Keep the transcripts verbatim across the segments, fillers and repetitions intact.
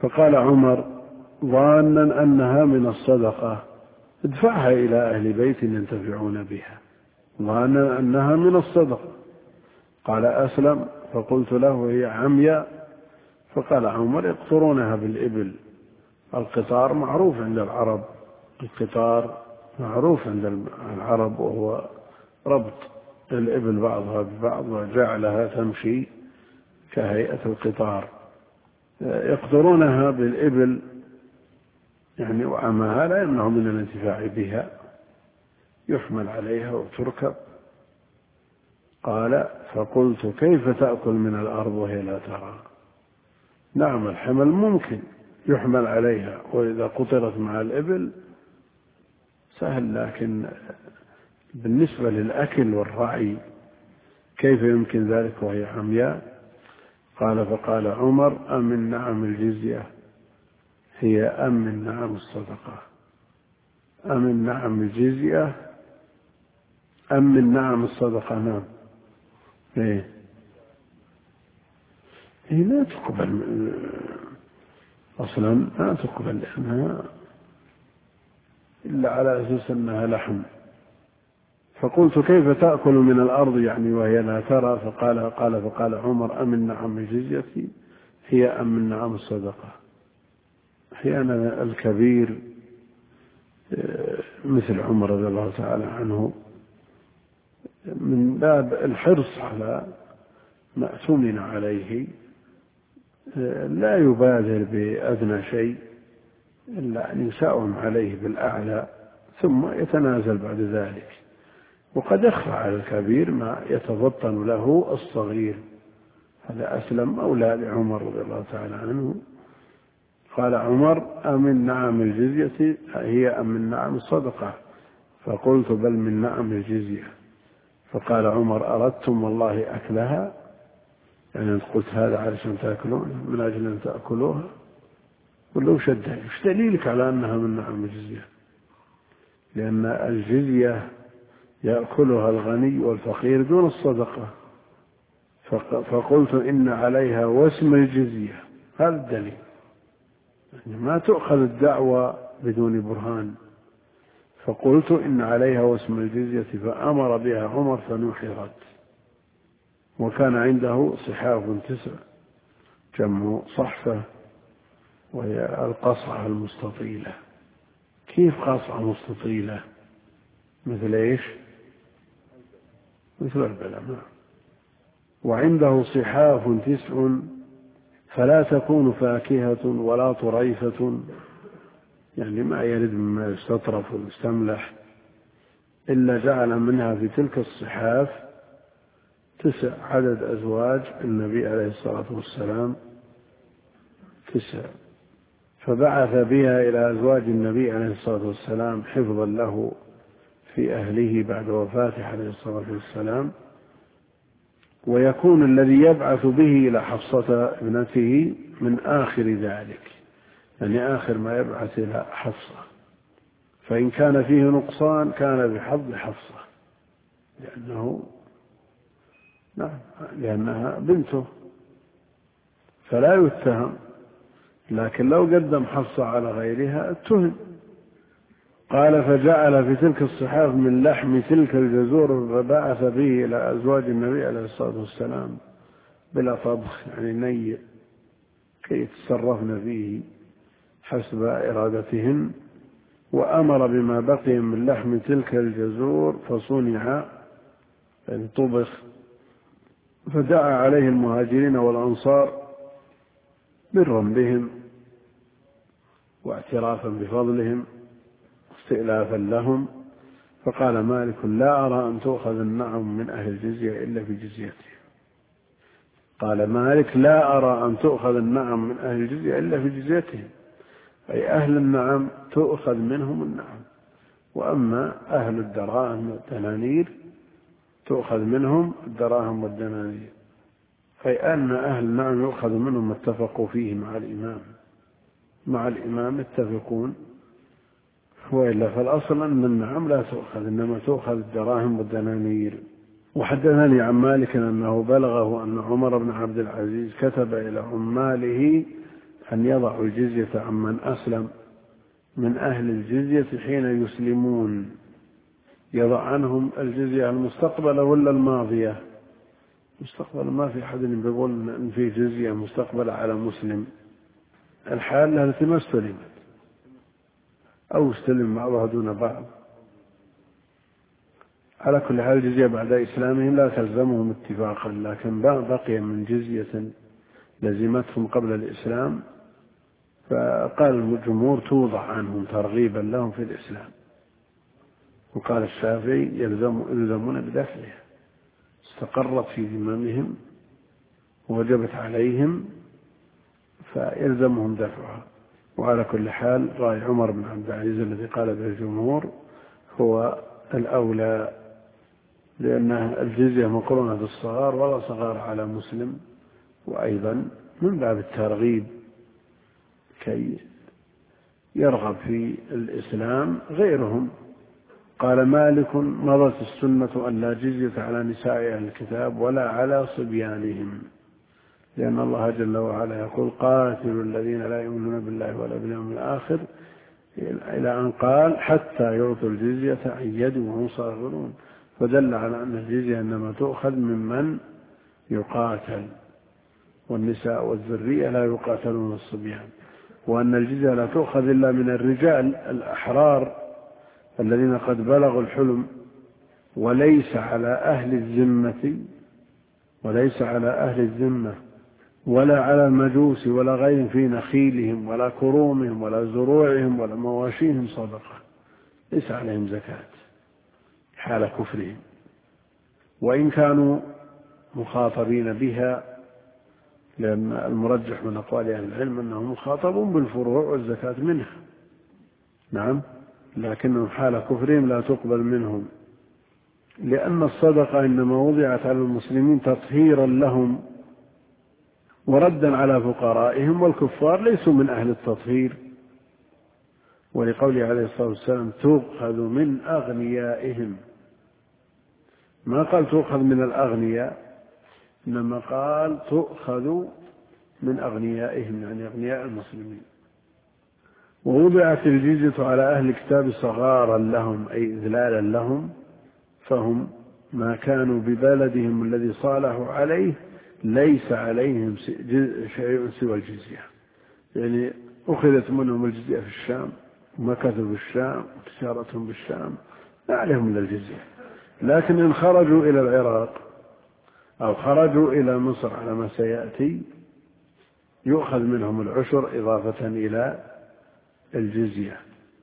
فقال عمر ظانا أنها من الصدقة ادفعها إلى أهل بيت ينتفعون بها، ظانا أنها من الصدقة. قال أسلم فقلت له هي عمياء، فقال عمر يقطرونها بالإبل. القطار معروف عند العرب، القطار معروف عند العرب وهو ربط الإبل بعضها ببعض وجعلها تمشي كهيئة القطار. يقطرونها بالإبل يعني وعمها لا يمنع من الانتفاع بها، يحمل عليها وتركب. قال فقلت كيف تأكل من الأرض وهي لا ترى؟ نعم الحمل ممكن يحمل عليها وإذا قطرت مع الإبل سهل، لكن بالنسبة للأكل والرعي كيف يمكن ذلك وهي عمياء؟ قال فقال عمر أمن نعم الجزية هي أمن نعم الصدقة. أمن نعم الجزية أمن نعم الصدقة. نعم إيه هي لا تقبل أصلا، لا تقبل لأنها إلا على أساس أنها لحم. فقلت كيف تأكل من الأرض يعني وهي لا ترى؟ فقال قال فقال عمر أمن نعم الجزية هي أمن نعم الصدقة. أحيانا الكبير مثل عمر رضي الله تعالى عنه من باب الحرص على ما اؤتمن عليه لا يبادر بأدنى شيء إلا أن يساوم عليه بالأعلى ثم يتنازل بعد ذلك، وقد يخفى على الكبير ما يتفطن له الصغير. هذا أسلم مولى لعمر رضي الله تعالى عنه. قال عمر أمن نعم الجزية هي أمن نعم الصدقة؟ فقلت بل من نعم الجزية. فقال عمر أردتم والله أكلها؟ يعني قلت هذا علشان تأكلون من أجل أن تأكلوها؟ قل له شدها ايش دليلك على أنها من نعم الجزية؟ لأن الجزية يأكلها الغني والفقير دون الصدقة. فقلت إن عليها واسم الجزية، هذا الدليل. يعني ما تؤخذ الدعوة بدون برهان. فقلت إن عليها واسم الجزية فأمر بها عمر فنحرت. وكان عنده صحاف تسع جمع صحفة وهي القصعة المستطيلة. كيف قصعة مستطيلة؟ مثل إيش؟ مثل البلمة. وعنده صحاف تسع فلا تكون فاكهة ولا طريفة، يعني ما يرد مما يستطرف ويستملح، إلا جعل منها في تلك الصحاف تسع عدد أزواج النبي عليه الصلاة والسلام تسع، فبعث بها إلى أزواج النبي عليه الصلاة والسلام حفظا له في أهله بعد وفاته عليه الصلاة والسلام. ويكون الذي يبعث به إلى حفصة ابنته من آخر ذلك، يعني آخر ما يبعث إلى حفصة، فإن كان فيه نقصان كان بحظ حفصة لأنه نعم لأنها بنته فلا يتهم، لكن لو قدم حفصة على غيرها اتهم. قال فجعل في تلك الصحاف من لحم تلك الجزور فبعث به إلى أزواج النبي عليه الصلاة والسلام بلا طبخ، يعني ني كي يتصرفن فيه حسب إرادتهن. وأمر بما بقي من لحم تلك الجزور فصنع يعني طبخ، فدعا عليه المهاجرين والأنصار برا بهم واعترافا بفضلهم استئلافا لهم. فقال مالك لا أرى أن تؤخذ النعم من أهل الجزية إلا في جزيته. قال مالك لا أرى أن تؤخذ النعم من أهل الجزية إلا في جزيتهم، أي أهل النعم تؤخذ منهم النعم، وأما أهل الدراهم والدنانير تؤخذ منهم الدراهم والدنانير. أي أن أهل النعم يؤخذ منهم ما اتفقوا فيه مع الإمام، مع الإمام يتفقون، وإلا فالأصل أن النعم لا تؤخذ إنما تؤخذ الدراهم والدنانير. وحدثني عن مالك أنه بلغه أن عمر بن عبد العزيز كتب إلى عماله أن يضعوا الجزية عمن أسلم من أهل الجزية حين يسلمون، يضع عنهم الجزية المستقبلة ولا الماضية؟ مستقبل، ما في أحد بيقول إن في جزية مستقبلة على مسلم، الحال التي ما استلمت أو استلم بعضها دون بعض. على كل حال الجزية بعد إسلامهم لا تلزمهم اتفاقا، لكن بقي من جزية لزمتهم قبل الإسلام، فقال الجمهور توضع عنهم ترغيبا لهم في الإسلام، وقال الشافعي يلزم يلزمون بدفعها، استقرت في ذممهم ووجبت عليهم فيلزمهم دفعها. وعلى كل حال رأي عمر بن عبد العزيز الذي قال به الجمهور هو الأولى، لأن الجزية مقرونة بالصغار ولا صغار على مسلم، وأيضا من باب الترغيب كي يرغب في الإسلام غيرهم. قال مالك مضت السنة أن لا جزية على نساء أهل الكتاب ولا على صبيانهم، لأن الله جل وعلا يقول قاتلوا الذين لا يؤمنون بالله ولا باليوم الآخر، إلى أن قال حتى يعطوا الجزية عن يد وهم صاغرون، فدل على أن الجزية إنما تؤخذ ممن يقاتل، والنساء والذرية لا يقاتلون الصبيان، وأن الجزية لا تؤخذ إلا من الرجال الأحرار الذين قد بلغوا الحلم، وليس على أهل الذمة وليس على أهل الذمة ولا على المجوس ولا غير في نخيلهم ولا كرومهم ولا زروعهم ولا مواشيهم صدقة، ليس عليهم زكاة حال كفرهم، وإن كانوا مخاطبين بها، لأن المرجح من أقوال أهل العلم أنهم مخاطبون بالفروع والزكاة منها، نعم، لكنهم حال كفرهم لا تقبل منهم، لأن الصدقة إنما وضعت على المسلمين تطهيرا لهم وردا على فقرائهم، والكفار ليسوا من أهل التطهير، ولقوله عليه الصلاة والسلام تؤخذ من أغنيائهم، ما قال تؤخذ من الأغنياء، إنما قال تؤخذ من أغنيائهم، يعني أغنياء المسلمين. ووضعت الجزية على أهل الكتاب صغارا لهم أي إذلالا لهم، فهم ما كانوا ببلدهم الذي صالحوا عليه ليس عليهم شيء سوى الجزية، يعني أخذت منهم الجزية في الشام ومكثوا بالشام وتجارتهم بالشام لا عليهم إلا الجزية، لكن إن خرجوا إلى العراق أو خرجوا إلى مصر على ما سيأتي يؤخذ منهم العشر إضافة إلى الجزية.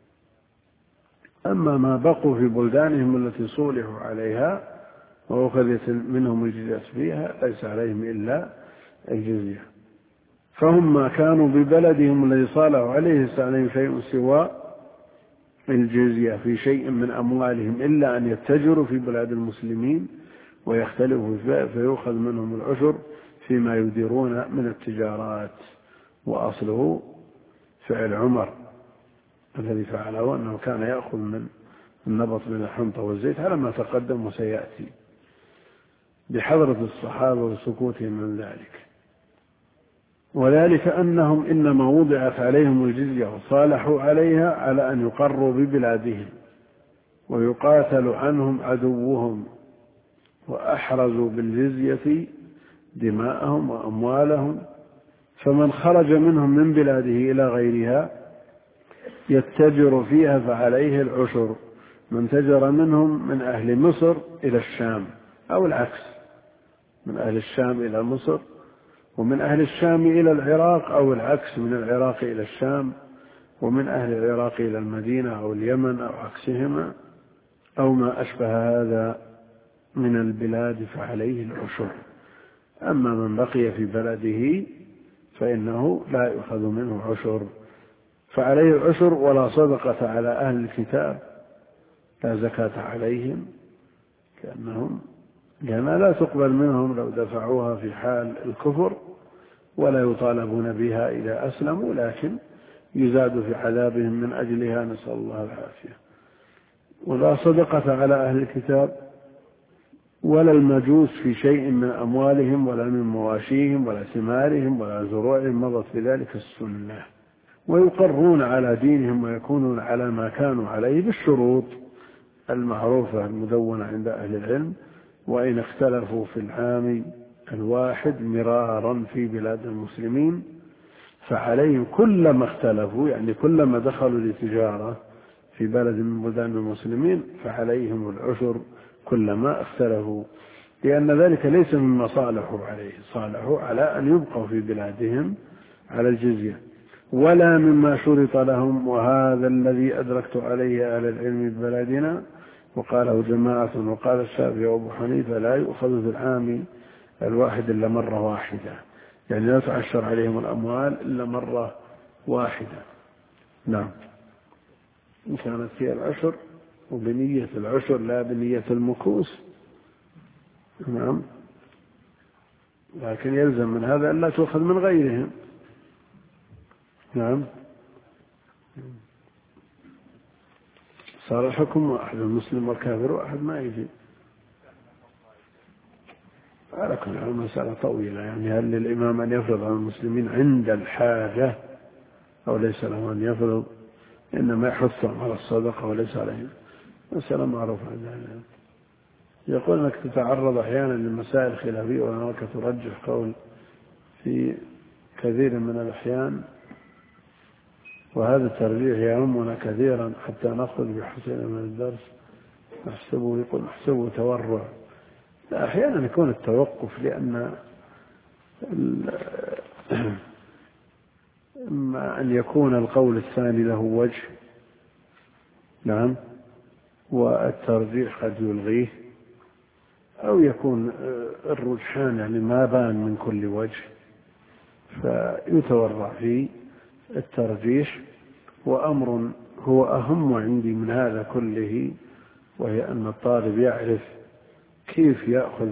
أما ما بقوا في بلدانهم التي صولحوا عليها وأخذت منهم الجزية فيها ليس عليهم إلا الجزية، فهم ما كانوا ببلدهم الذي صالحوا عليه ليس عليهم شيء سوى الجزية في شيء من أموالهم إلا أن يتجروا في بلاد المسلمين ويختلفوا فيها فيؤخذ منهم العشر فيما يديرون من التجارات. وأصله فعل عمر الذي فعله أنه كان يأخذ من النبط من الحنطة والزيت على ما تقدم وسيأتي بحضرة الصحابة وسكوتهم من ذلك، وذلك أنهم إنما وضعت عليهم الجزية وصالحوا عليها على أن يقروا ببلادهم ويقاتل عنهم عدوهم، وأحرزوا بالجزية دماءهم وأموالهم، فمن خرج منهم من بلاده إلى غيرها يتجر فيها فعليه العشر، من تجر منهم من أهل مصر إلى الشام أو العكس، من أهل الشام إلى مصر ومن أهل الشام إلى العراق أو العكس، من العراق إلى الشام ومن أهل العراق إلى المدينة أو اليمن أو عكسهما أو ما أشبه هذا من البلاد فعليه العشر. أما من بقي في بلده فإنه لا يؤخذ منه عشر، فعليه العشر ولا صدقة على أهل الكتاب، لا زكاة عليهم كأنهم لأنها لا تقبل منهم لو دفعوها في حال الكفر، ولا يطالبون بها إذا أسلموا، لكن يزاد في عذابهم من أجلها، نسأل الله العافية. ولا صدقة على أهل الكتاب ولا المجوس في شيء من أموالهم ولا من مواشيهم ولا ثمارهم ولا زروعهم، مضت بذلك السنة. ويقرون على دينهم ويكونون على ما كانوا عليه بالشروط المعروفة المدونة عند أهل العلم. وإن اختلفوا في العام الواحد مرارا في بلاد المسلمين فعليهم كلما اختلفوا، يعني كلما دخلوا لتجارة في بلد من بلدان المسلمين فعليهم العشر كلما اختلفوا، لأن ذلك ليس مما صالحوا عليه، صالحوا على أن يبقوا في بلادهم على الجزية، ولا مما شرط لهم. وهذا الذي أدركت عليه أهل العلم ببلدنا، وقاله جماعة وقال الشافعي وأبو حنيفة: لا يؤخذ في العام الواحد إلا مرة واحدة، يعني لا تعشر عليهم الأموال إلا مرة واحدة. نعم، إن كانت هي العشر وبنية العشر لا بنية المكوس. نعم، لكن يلزم من هذا أن لا تؤخذ من غيرهم. نعم، صار الحكم واحد، المسلم والكافر واحد، ما يجي. على كل حال مسألة طويلة، يعني هل للإمام أن يفرض على المسلمين عند الحاجة أو ليس له أن يفرض، إنما يحثهم على الصدقة وليس عليهم، مسألة معروفة عند أهل العلم. يقول أنك تتعرض أحيانا لمسائل خلافية وأنك ترجح قول في كثير من الأحيان، وهذا الترجيح يهمنا كثيرا حتى نأخذ بحسن من الدرس. نحسبه، يقول نحسبه تورع. أحيانا يكون التوقف لأن إما أن يكون القول الثاني له وجه، نعم، والترجيح قد يلغيه، أو يكون الرجحان يعني ما بان من كل وجه فيتورع في الترجيح. وأمر هو أهم عندي من هذا كله، وهي أن الطالب يعرف كيف يأخذ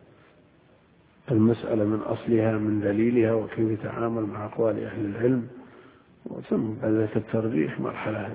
المسألة من أصلها من دليلها، وكيف يتعامل مع أقوال أهل العلم. ثم بعد ذلك الترجيح مرحلة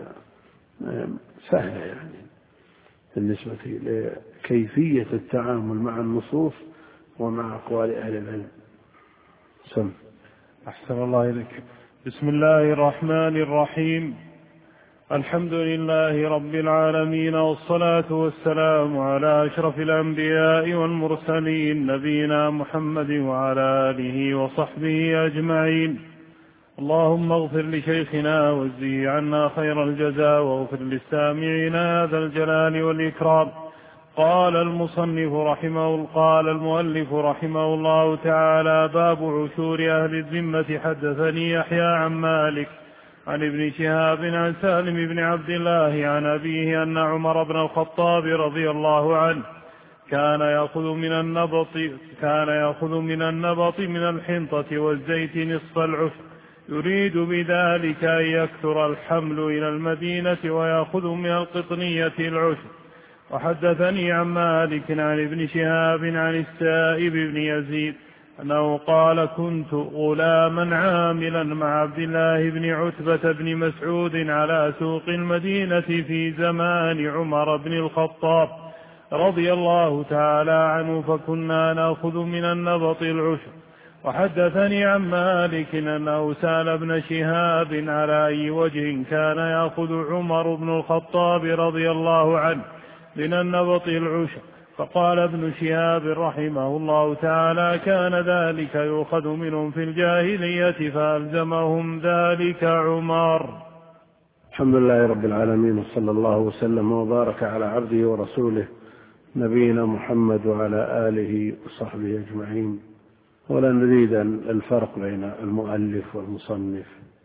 سهلة يعني بالنسبة لكيفية التعامل مع النصوص ومع أقوال أهل العلم. سم. أحسن الله إليك. بسم الله الرحمن الرحيم. الحمد لله رب العالمين، والصلاة والسلام على أشرف الأنبياء والمرسلين، نبينا محمد وعلى آله وصحبه أجمعين. اللهم اغفر لشيخنا واجزه عنا خير الجزاء، واغفر للسامعين ذا الجلال والإكرام. قال المصنف رحمه قال المؤلف رحمه الله تعالى: باب عشور أهل الذمة. حدثني يحيى عن مالك عن ابن شهاب عن سالم بن عبد الله عن أبيه أن عمر بن الخطاب رضي الله عنه كان يأخذ من النبط كان يأخذ من النبط من الحنطة والزيت نصف العشر، يريد بذلك أن يكثر الحمل إلى المدينة، ويأخذ من القطنية العشر. وحدثني عن مالك عن ابن شهاب عن السائب بن يزيد أنه قال: كنت غلاما عاملا مع عبد الله بن عتبة بن مسعود على سوق المدينة في زمان عمر بن الخطاب رضي الله تعالى عنه، فكنا نأخذ من النبط العشر. وحدثني عن مالك أنه سأل ابن شهاب على أي وجه كان يأخذ عمر بن الخطاب رضي الله عنه من النبط العشر، فقال ابن شهاب رحمه الله تعالى: كان ذلك يؤخذ منهم في الجاهلية فألزمهم ذلك عمر. الحمد لله رب العالمين، وصلى الله وسلم وبارك على عبده ورسوله نبينا محمد وعلى آله وصحبه أجمعين. ولا نريد الفرق بين المؤلف والمصنف،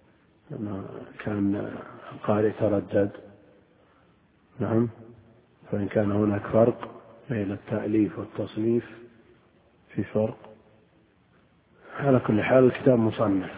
كان قال يتردد. نعم، فإن كان هناك فرق بين التأليف والتصنيف في فرق. على كل حال الكتاب مصنف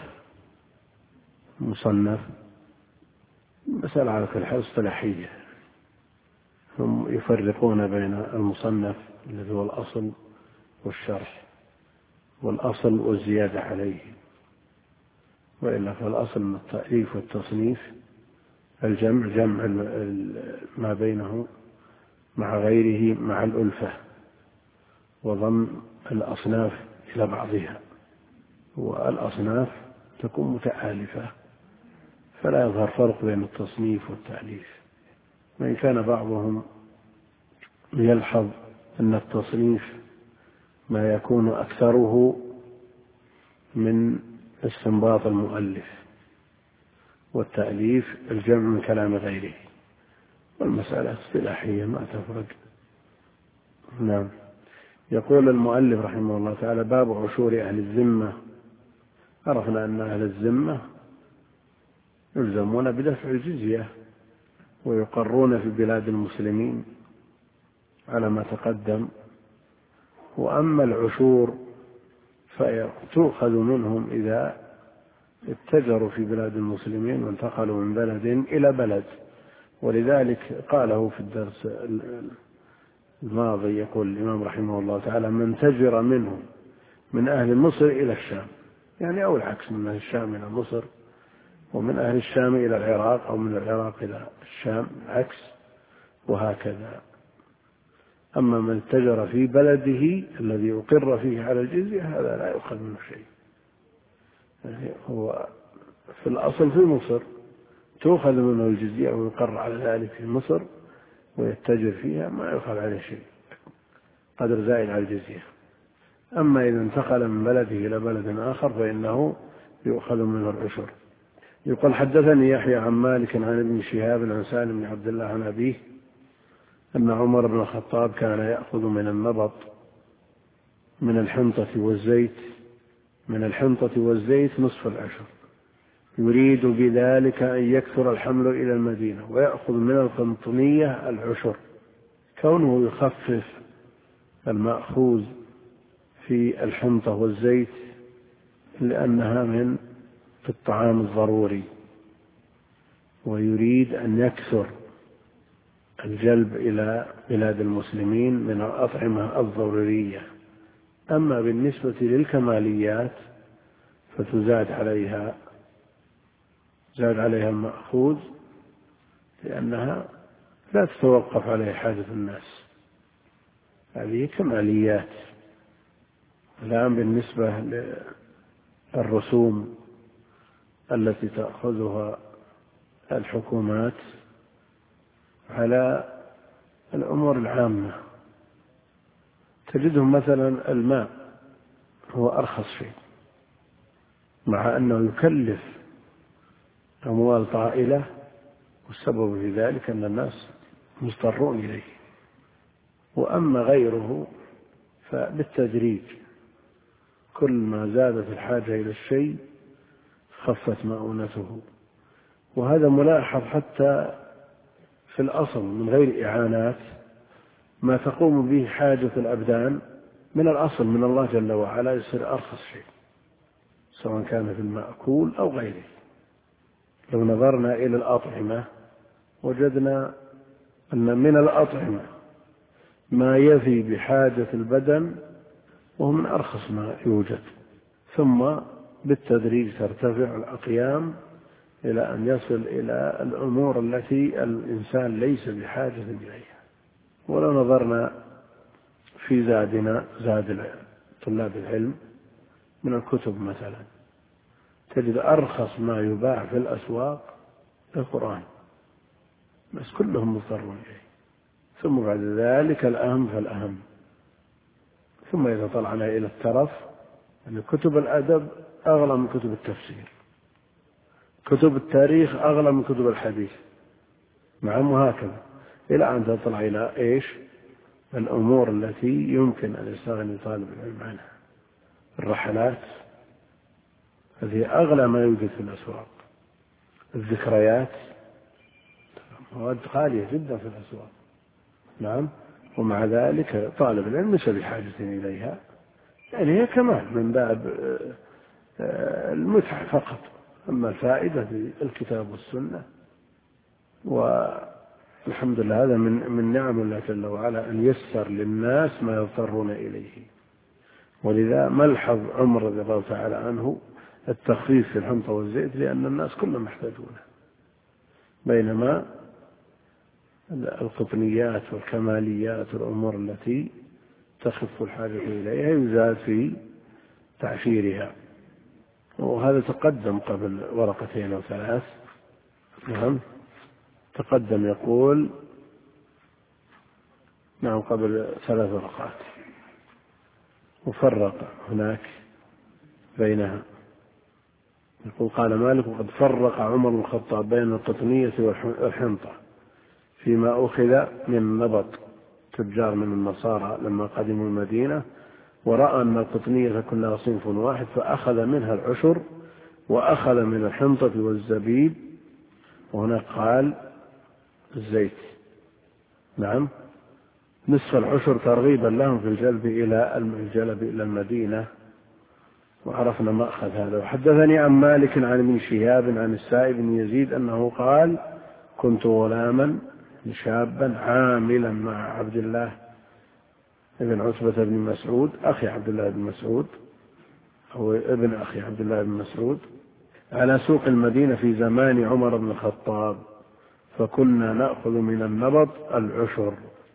مصنف مسألة على كل حال اصطلاحية، هم يفرقون بين المصنف الذي هو الأصل والشرح، والأصل والزيادة عليه، وإلا فالأصل من التأليف والتصنيف الجمع، جمع ما بينه مع غيره مع الألفة. وضم الأصناف إلى بعضها، والأصناف تكون متآلفة فلا يظهر فرق بين التصنيف والتأليف. وإن كان بعضهم يلحظ أن التصنيف ما يكون أكثره من استنباط المؤلف، والتأليف الجمع من كلام غيره، والمسألة اصطلاحية ما تفرق. نعم. يقول المؤلف رحمه الله تعالى: باب عشور أهل الذمة. عرفنا أن أهل الذمة يلزمون بدفع الجزية ويقرون في بلاد المسلمين على ما تقدم، وأما العشور فتؤخذ منهم إذا اتجروا في بلاد المسلمين وانتقلوا من بلد إلى بلد. ولذلك قاله في الدرس الماضي، يقول الإمام رحمه الله تعالى: من تجر منهم من أهل مصر إلى الشام، يعني أو العكس، من أهل الشام إلى مصر، ومن أهل الشام إلى العراق، أو من العراق إلى الشام عكس، وهكذا. أما من تجر في بلده الذي أقر فيه على الجزية هذا لا يؤخذ منه شيء، يعني هو في الأصل في مصر تؤخذ منه الجزية ويقر على ذلك في مصر ويتجر فيها، ما يؤخذ عليه شيء قدر زائد على الجزية. أما إذا انتقل من بلده إلى بلد آخر فإنه يؤخذ منه العشر. يقول: حدثني يحيى عن مالك عن ابن شهاب عن سالم بن عبد الله عن أبيه أن عمر بن الخطاب كان يأخذ من النبط من الحنطة والزيت من الحنطة والزيت نصف العشر، يريد بذلك أن يكثر الحمل إلى المدينة، ويأخذ من القنطنية العشر، كونه يخفف المأخوذ في الحنطة والزيت لأنها من في الطعام الضروري، ويريد أن يكثر الجلب إلى بلاد المسلمين من الأطعمة الضرورية. أما بالنسبة للكماليات فتزاد عليها زاد عليها المأخوذ لأنها لا تتوقف عليه حاجة الناس، هذه كماليات. الآن بالنسبة للرسوم التي تأخذها الحكومات على الأمور العامة، تجدهم مثلا الماء هو أرخص شيء، مع أنه يكلف أموال طائلة، والسبب في ذلك أن الناس مضطرون إليه. وأما غيره فبالتدريج، كل ما زادت الحاجة إلى الشيء خفت مؤونته. وهذا ملاحظ حتى في الأصل من غير إعانات، ما تقوم به حاجة الأبدان من الأصل من الله جل وعلا يصير أرخص شيء، سواء كان في المأكول أو غيره. لو نظرنا إلى الأطعمة وجدنا أن من الأطعمة ما يفي بحاجة البدن وهو من أرخص ما يوجد، ثم بالتدريج ترتفع الأقيام إلى أن يصل إلى الأمور التي الإنسان ليس بحاجة إليها. ولو نظرنا في زادنا زاد طلاب العلم من الكتب مثلا، تجد أرخص ما يباع في الأسواق القرآن، بس كلهم مضطرون إليه. ثم بعد ذلك الأهم فالأهم. ثم إذا طلعنا إلى الترف، أن كتب الأدب أغلى من كتب التفسير، كتب التاريخ أغلى من كتب الحديث، نعم، وهكذا إلى أن تطلع إلى إيش الأمور التي يمكن أن يستغني طالب العلم عنها. الرحلات هذه أغلى ما يوجد في الأسواق، الذكريات مواد غالية جدا في الأسواق، نعم، ومع ذلك طالب العلم ليس بحاجة إليها، يعني هي كمال من باب المتعة فقط. أما الفائدة في الكتاب والسنة، والحمد لله هذا من من نعم الله جل وعلا أن يسر للناس ما يضطرون إليه. ولذا ملحظ عمر رضي الله تعالى عنه التخفيف في الحنطة والزيت، لأن الناس كلهم يحتاجونه، بينما القطنيات والكماليات والأمور التي تخف الحاجة إليها يزاد في تعشيرها. وهذا تقدم قبل ورقتين أو ثلاث. نعم تقدم يقول نعم قبل ثلاث ورقات، وفرق هناك بينها. يقول قال مالك: وقد فرق عمر بن الخطاب بين القطنية والحنطة فيما أخذ من نبط تجار من النصارى لما قدموا المدينة، ورأى أن القطنية كلها صنف واحد فأخذ منها العشر وأخذ من الحنطة والزبيب، وهناك قال الزيت. نعم نصف العشر ترغيبا لهم في الجلب إلى الجلب إلى المدينة، وعرفنا مأخذ هذا. وحدثني عن مالك عن ابن شهاب عن السائب بن يزيد أنه قال: كنت غلاما شابا عاملا مع عبد الله ابن عتبة بن مسعود أخي عبد الله بن مسعود أو ابن أخي عبد الله بن مسعود على سوق المدينة في زمان عمر بن الخطاب، فكنا نأخذ من النبط العشر،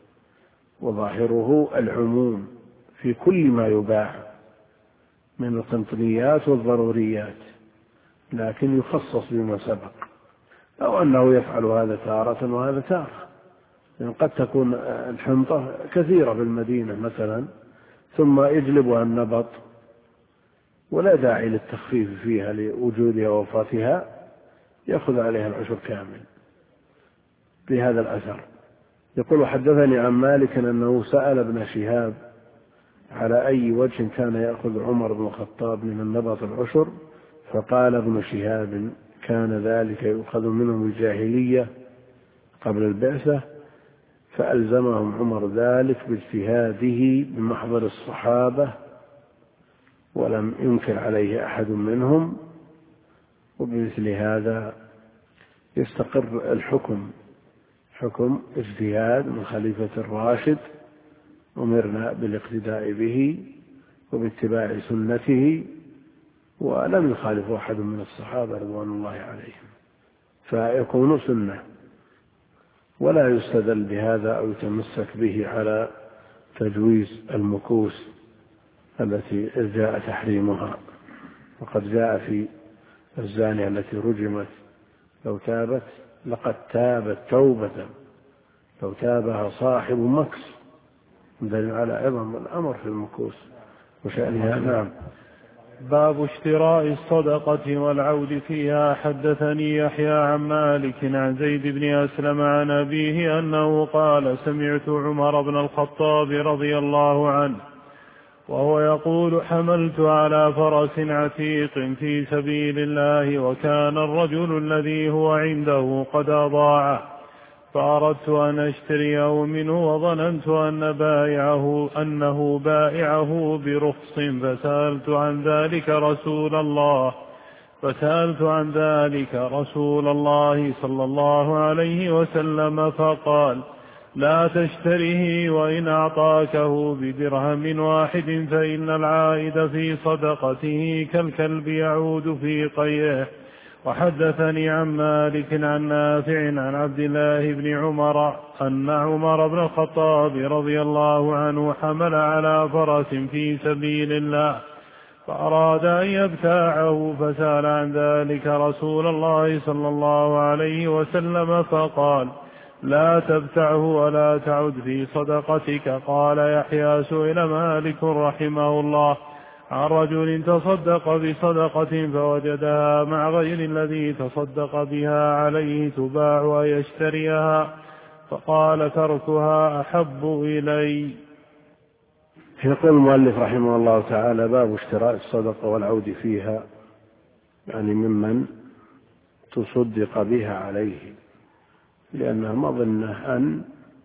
وظاهره العموم في كل ما يباع من القنطريات والضروريات، لكن يخصص بما سبق، أو أنه يفعل هذا تارة وهذا تارة. يعني قد تكون الحنطة كثيرة بالمدينة مثلا ثم يجلبها النبط ولا داعي للتخفيف فيها لوجودها ووفاتها، يأخذ عليها العشر كامل بهذا الأثر. يقول: حدثني عن مالك أنه سأل ابن شهاب على أي وجه كان يأخذ عمر بن الخطاب من النبط العشر، فقال ابن شهاب: كان ذلك يؤخذ منهم الجاهلية قبل البعثة، فألزمهم عمر ذلك باجتهاده بمحضر الصحابة ولم ينكر عليه أحد منهم، وبمثل هذا يستقر الحكم حكم اجتهاد من خليفة الراشد، أمرنا بالاقتداء به وباتباع سنته، ولم يخالف أحد من الصحابة رضوان الله عليهم، فيكون سنة ولا يستدل بهذا أو يتمسك به على تجويز المكوس التي جاء تحريمها. وقد جاء في الزانية التي رجمت لو تابت لقد تابت توبة لو تابها صاحب مكس، دليل على عظم الأمر في المكوس وشأنها. نعم. باب اشتراء الصدقة والعود فيها. حدثني يحيى عن مالك عن زيد بن أسلم عن أبيه أنه قال: سمعت عمر بن الخطاب رضي الله عنه وهو يقول: حملت على فرس عتيق في سبيل الله، وكان الرجل الذي هو عنده قد أضاعه، فأردت أن أشتريه منه، وظننت أن بائعه أنه بائعه برخص، فسألت عن ذلك رسول الله فسألت عن ذلك رسول الله صلى الله عليه وسلم، فقال: لا تشتره، وإن أعطاكه بدرهم واحد فإن العائد في صدقته كالكلب يعود في قيئه. وحدثني عن مالك عن نافع عن عبد الله بن عمر أن عمر بن الخطاب رضي الله عنه حمل على فرس في سبيل الله، فأراد أن يبتاعه، فسأل عن ذلك رسول الله صلى الله عليه وسلم، فقال: لا تبتعه ولا تعد في صدقتك. قال يحيى: سئل مالك رحمه الله عن رجل تصدق بصدقة فوجدها مع غير الذي تصدق بها عليه تباع ويشتريها، فقال: تركها أحب إلي. يقول المؤلف رحمه الله تعالى: باب اشتراء الصدقة والعود فيها، يعني ممن تصدق بها عليه، لأنها مظنة أن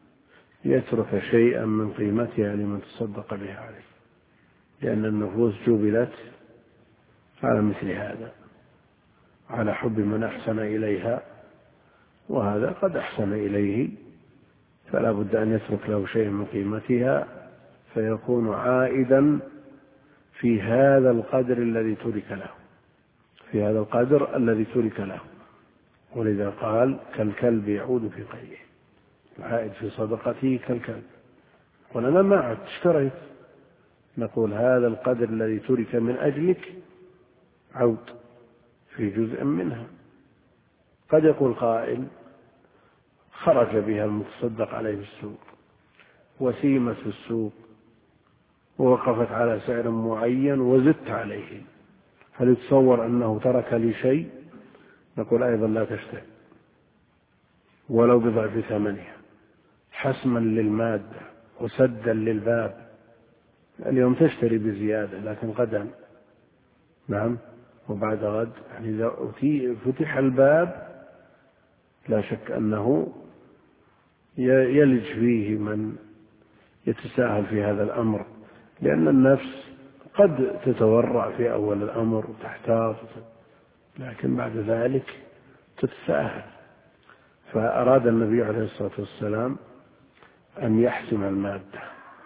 يترك شيئا من قيمتها لمن تصدق بها عليه، لأن النفوس جبلت على مثل هذا، على حب من أحسن إليها، وهذا قد أحسن إليه، فلا بد أن يترك له شيء من قيمتها، فيكون عائدا في هذا القدر الذي ترك له في هذا القدر الذي ترك له ولذا قال: كالكلب يعود في قيئه، العائد في صدقته كالكلب، وأنا ما عدت اشتريت، نقول هذا القدر الذي ترك من أجلك عود في جزء منها. قد يقول قائل خرج بها المتصدق عليه في السوق وسيمت في السوق ووقفت على سعر معين وزدت عليه، هل يتصور أنه ترك لي شيء؟ نقول أيضا لا تشتري ولو بضعف ثمنها، حسما للمادة وسدا للباب. اليوم تشتري بزيادة لكن غدا نعم وبعد غد، يعني إذا فتح الباب لا شك أنه يلج فيه من يتساهل في هذا الأمر، لأن النفس قد تتورع في أول الأمر وتحتاط، لكن بعد ذلك تتساهل. فأراد النبي عليه الصلاة والسلام أن يحسم المادة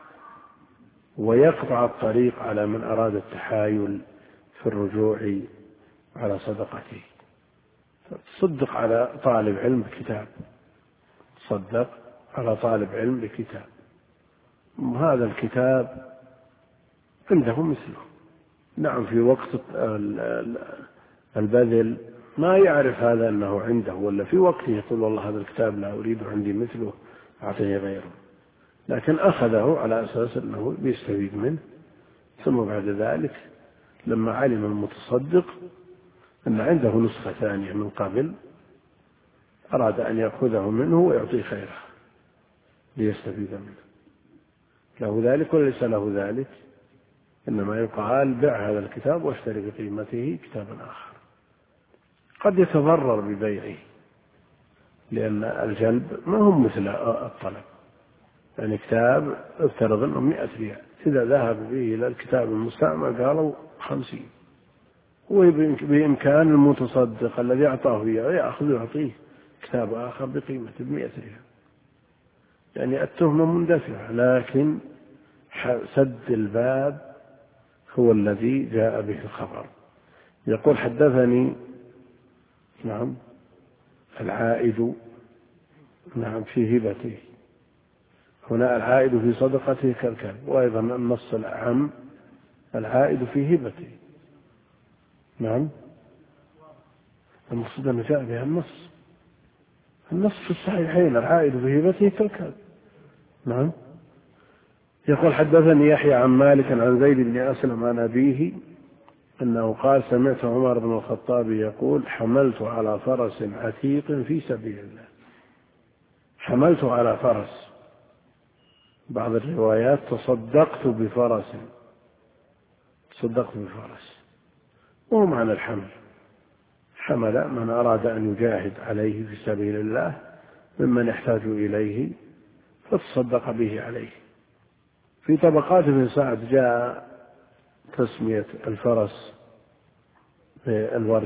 ويقطع الطريق على من أراد التحايل في الرجوع على صدقته. تصدق على طالب علم بكتاب، تصدق على طالب علم بكتاب، هذا الكتاب عنده مثله، نعم في وقت البذل ما يعرف هذا أنه عنده، ولا في وقته يقول والله هذا الكتاب لا أريد عندي مثله أعطيه غيره، لكن أخذه على أساس أنه بيستفيد منه. ثم بعد ذلك لما علم المتصدق أن عنده نسخة ثانية من قبل أراد أن يأخذه منه ويعطيه خيره ليستفيد منه. له ذلك وليس له ذلك، إنما يقال بع هذا الكتاب واشتري بقيمته كتابا آخر. قد يتضرر ببيعه لأن الجلب ما هو مثل الطلب، يعني كتاب افترض أنه مئة ريال، إذا ذهب به إلى الكتاب المستعمل قالوا خمسين، وبإمكان المتصدق الذي أعطاه إياه يأخذ ويعطيه كتاب آخر بقيمة بمئة ريال، يعني التهمة مندفعة، لكن سد الباب هو الذي جاء به الخبر. يقول حدثني نعم العائد نعم في هبته، هنا العائد في صدقته كالكلب، وأيضا النص الأعم العائد في هبته. نعم المقصود أن جاء بها النص، النص في الصحيحين العائد في هبته كالكلب. نعم يقول حدثني يحيى عن مالك عن زيد بن أسلم عن أبيه أنه قال سمعت عمر بن الخطاب يقول حملت على فرس عتيق في سبيل الله. حملت على فرس، بعض الروايات تصدقت بفرس، تصدقت بفرس، وهو معنى الحمل، حمل من أراد أن يجاهد عليه في سبيل الله ممن يحتاج إليه فتصدق به عليه. في طبقات ابن سعد جاء تسمية الفرس بالورد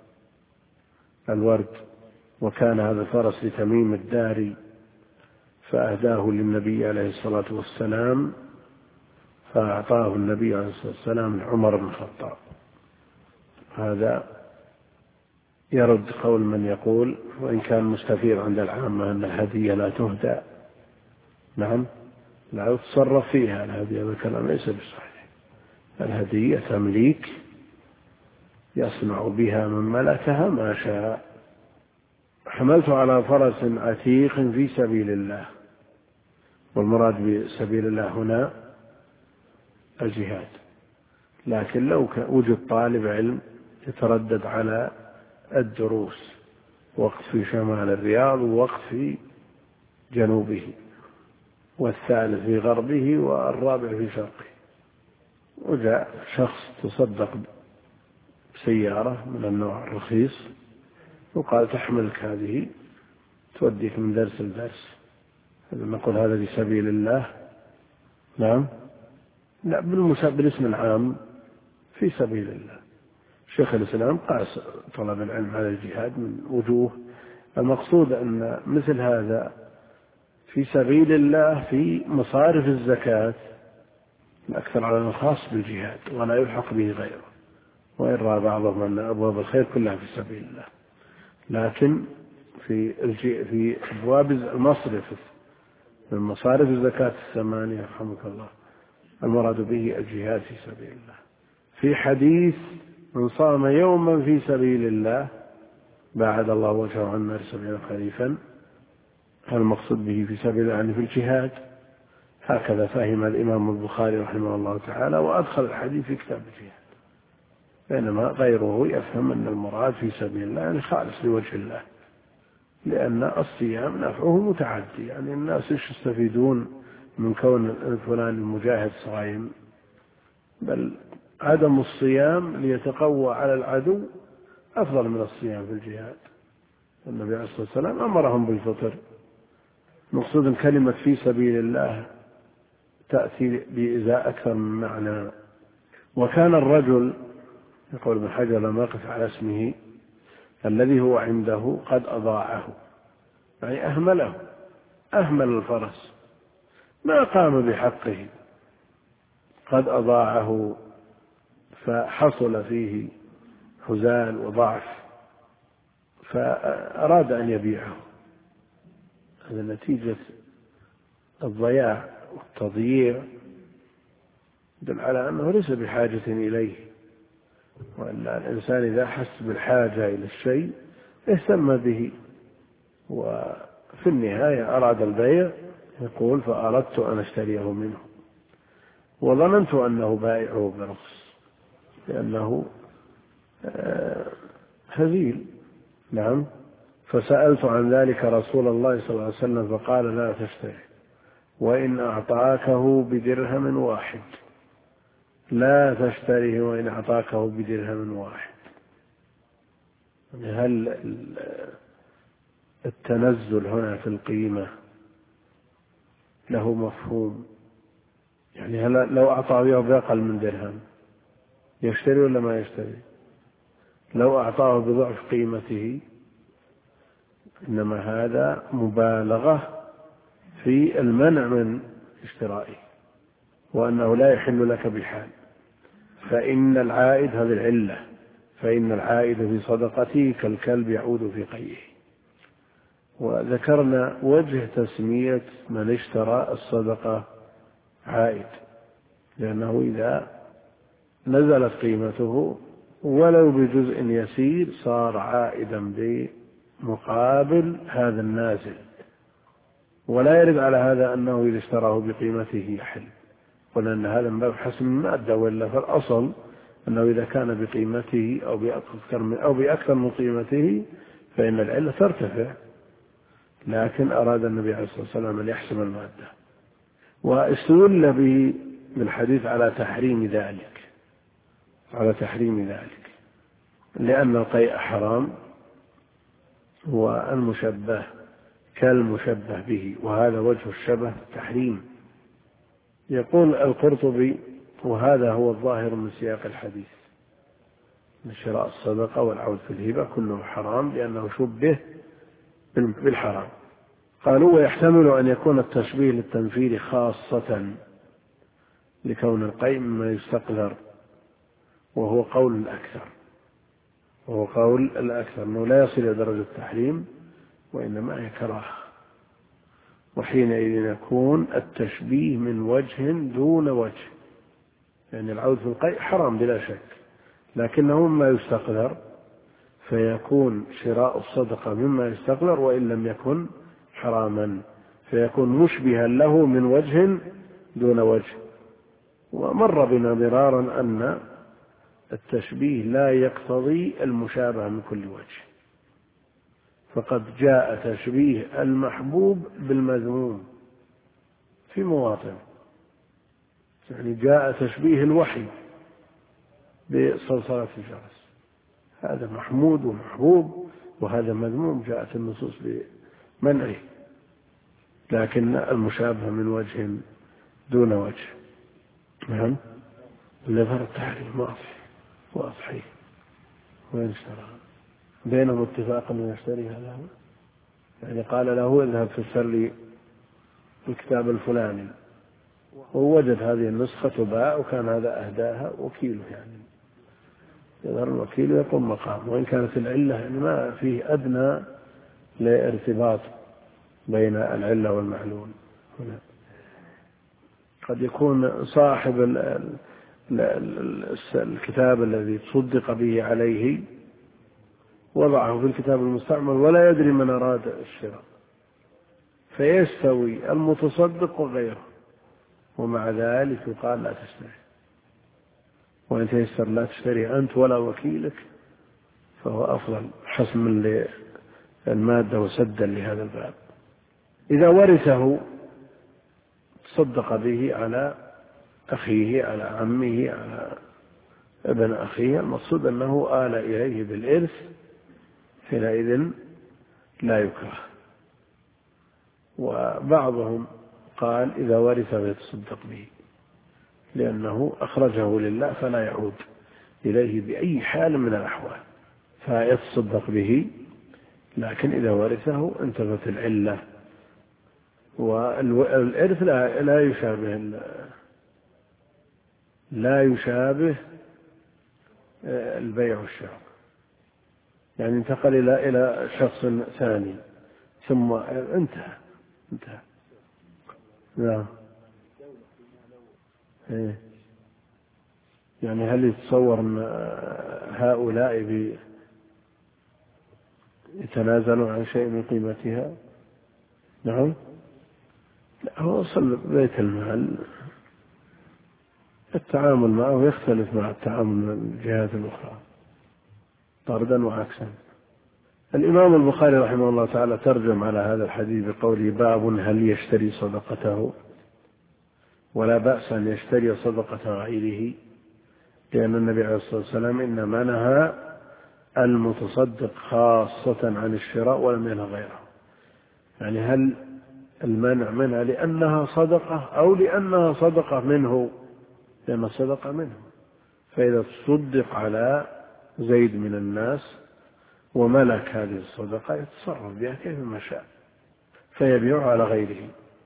الورد وكان هذا الفرس لتميم الداري فأهداه للنبي عليه الصلاة والسلام، فأعطاه النبي عليه الصلاة والسلام لعمر بن الخطاب. هذا يرد قول من يقول وإن كان مستفير عند العامة أن الهدية لا تهدى، نعم لا يتصرف فيها الهدية، هذا الكلام ليس بصحيح. الهدية تمليك يصنع بها من ملكها ما شاء. حملت على فرس عتيق في سبيل الله، والمراد بسبيل الله هنا الجهاد، لكن لو وجد طالب علم يتردد على الدروس، وقت في شمال الرياض ووقت في جنوبه، والثالث في غربه والرابع في شرقه، وجاء شخص تصدق بسيارة من النوع الرخيص وقال تحملك هذه توديك من درس لدرس، نقول هذا في سبيل الله. نعم لا بالاسم العام في سبيل الله. شيخ الإسلام قاس طلب العلم على الجهاد من وجوه، المقصود أن مثل هذا في سبيل الله في مصارف الزكاة أكثر على الخاص بالجهاد ولا يلحق به غيره، وإن رأى بعضهم أن أبواب الخير كلها في سبيل الله، لكن في في أبواب المصرف من مصارف الزكاة الثمانية رحمك الله المراد به الجهاد في سبيل الله. في حديث من صام يوما في سبيل الله باعد الله وجهه عن النار سبعين خريفا، المقصود به في سبيل الله يعني في الجهاد. هكذا فهم الإمام البخاري رحمه الله تعالى وأدخل الحديث في كتاب الجهاد، بينما غيره يفهم أن المراد في سبيل الله يعني خالص لوجه الله، لأن الصيام نفعه متعدي. يعني الناس يستفيدون من كون فلان المجاهد صائم، بل عدم الصيام ليتقوى على العدو أفضل من الصيام في الجهاد. النبي عليه الصلاة والسلام أمرهم بالفطر. مقصود كلمة في سبيل الله تأتي بإزاء أكثر من معنى. وكان الرجل يقول ابن حجر لما يقف على اسمه الذي هو عنده قد أضاعه، يعني أهمله، أهمل الفرس ما قام بحقه، قد أضاعه فحصل فيه حزان وضعف فأراد أن يبيعه. هذا نتيجة الضياع والتضييع دل على أنه ليس بحاجة إليه، وأن الإنسان إذا حس بالحاجة إلى الشيء اهتم به، وفي النهاية أراد البيع يقول فأردت أن أشتريه منه وظننت أنه بائعه برخص لأنه هزيل. نعم. فسألت عن ذلك رسول الله صلى الله عليه وسلم فقال لا تشتري وإن أعطاكه بدرهم واحد، لا تشتريه وإن أعطاكه بدرهم واحد. هل التنزل هنا في القيمة له مفهوم؟ يعني هل لو أعطاه بأقل من درهم يشتري ولا ما يشتري؟ لو أعطاه بضعف قيمته، إنما هذا مبالغة في المنع من اشترائه، وأنه لا يحل لك بحال. فإن العائد هذه العلة، فإن العائد في صدقته كالكلب يعود في قيئه. وذكرنا وجه تسمية من اشترى الصدقة عائد، لأنه إذا نزلت قيمته ولو بجزء يسير صار عائدا بمقابل هذا النازل، ولا يرد على هذا أنه إذا اشتراه بقيمته يحل، ولأن هذا من باب حسم المادة، وإلا فالأصل أنه إذا كان بقيمته أو بأكثر من, أو بأكثر من قيمته فإن العلة ترتفع، لكن أراد النبي عليه الصلاة والسلام أن يحسم المادة. واستدل به بالحديث على تحريم ذلك، على تحريم ذلك لأن القيء حرام والمشبه كالمشبه به، وهذا وجه الشبه تحريم. يقول القرطبي وهذا هو الظاهر من سياق الحديث، من شراء الصدقة والعود في الهبة كله حرام لأنه شبه بالحرام. قالوا ويحتمل أن يكون التشبيه للتنفير خاصة لكون القيء مما يستقذر، وهو قول الأكثر، وهو قول الأكثر أنه لا يصل إلى درجة التحريم وإنما هي كراهة، وحينئذ يكون التشبيه من وجه دون وجه، يعني العود في القيء حرام بلا شك لكنه مما يستقذر، فيكون شراء الصدقة مما يستقذر وإن لم يكن حراما، فيكون مشبها له من وجه دون وجه. ومر بنا مرارا أن التشبيه لا يقتضي المشابهة من كل وجه، فقد جاء تشبيه المحبوب بالمذموم في مواطن، يعني جاء تشبيه الوحي بصلصلة الجرس، هذا محمود ومحبوب وهذا مذموم، جاءت النصوص بمنعه، لكن المشابهة من وجه دون وجه. نعم. لظهر التحريم واضح واضح. وين اشترى بينهم اتفاق أن يشتري هذا، يعني قال له اذهب فسر لي الكتاب الفلاني ووجد هذه النسخة باء وكان هذا أهداها وكيله، يعني يظهر الوكيل يقوم مقام، وإن كانت العلة يعني ما فيه أدنى لارتباط بين العلة والمعلول. قد يكون صاحب الكتاب الذي تصدق به عليه وضعه في الكتاب المستعمل ولا يدري من أراد الشراء، فيستوي المتصدق وغيره، ومع ذلك يقال لا تشتري، وإن تيسر لا تشتري أنت ولا وكيلك، فهو أفضل حسم للمادة وسدا لهذا الباب. إذا ورثه تصدق به على أخيه، على عمه، على ابن أخيه، المقصود أنه آل إليه بالإرث، حينئذ لا يكره. وبعضهم قال إذا ورث يتصدق به، لأنه أخرجه لله فلا يعود إليه بأي حال من الأحوال، فيتصدق به، لكن إذا ورثه انتفت العلة. والإرث لا, لا يشابه لا يشابه البيع والشراء، يعني انتقل إلى إلى شخص ثاني ثم انتهى انتهى نعم. إيه؟ يعني هل يتصور أن هؤلاء يتنازلون عن شيء من قيمتها؟ نعم. لا، هو أصل بيت المال التعامل معه يختلف مع التعامل مع الجهات الأخرى طردا وعكسا. الإمام البخاري رحمه الله تعالى ترجم على هذا الحديث بقوله باب هل يشتري صدقته، ولا بأس أن يشتري صدقة غيره، لأن النبي عليه الصلاة والسلام إنما نهى المتصدق خاصة عن الشراء ولم ينهى غيره. يعني هل المنع منها لأنها صدقة أو لأنها صدقة منه؟ لأنها صدقة منه، فإذا تصدق على زيد من الناس وملك هذه الصدقة يتصرف بها كيفما شاء فيبيعها على غيره.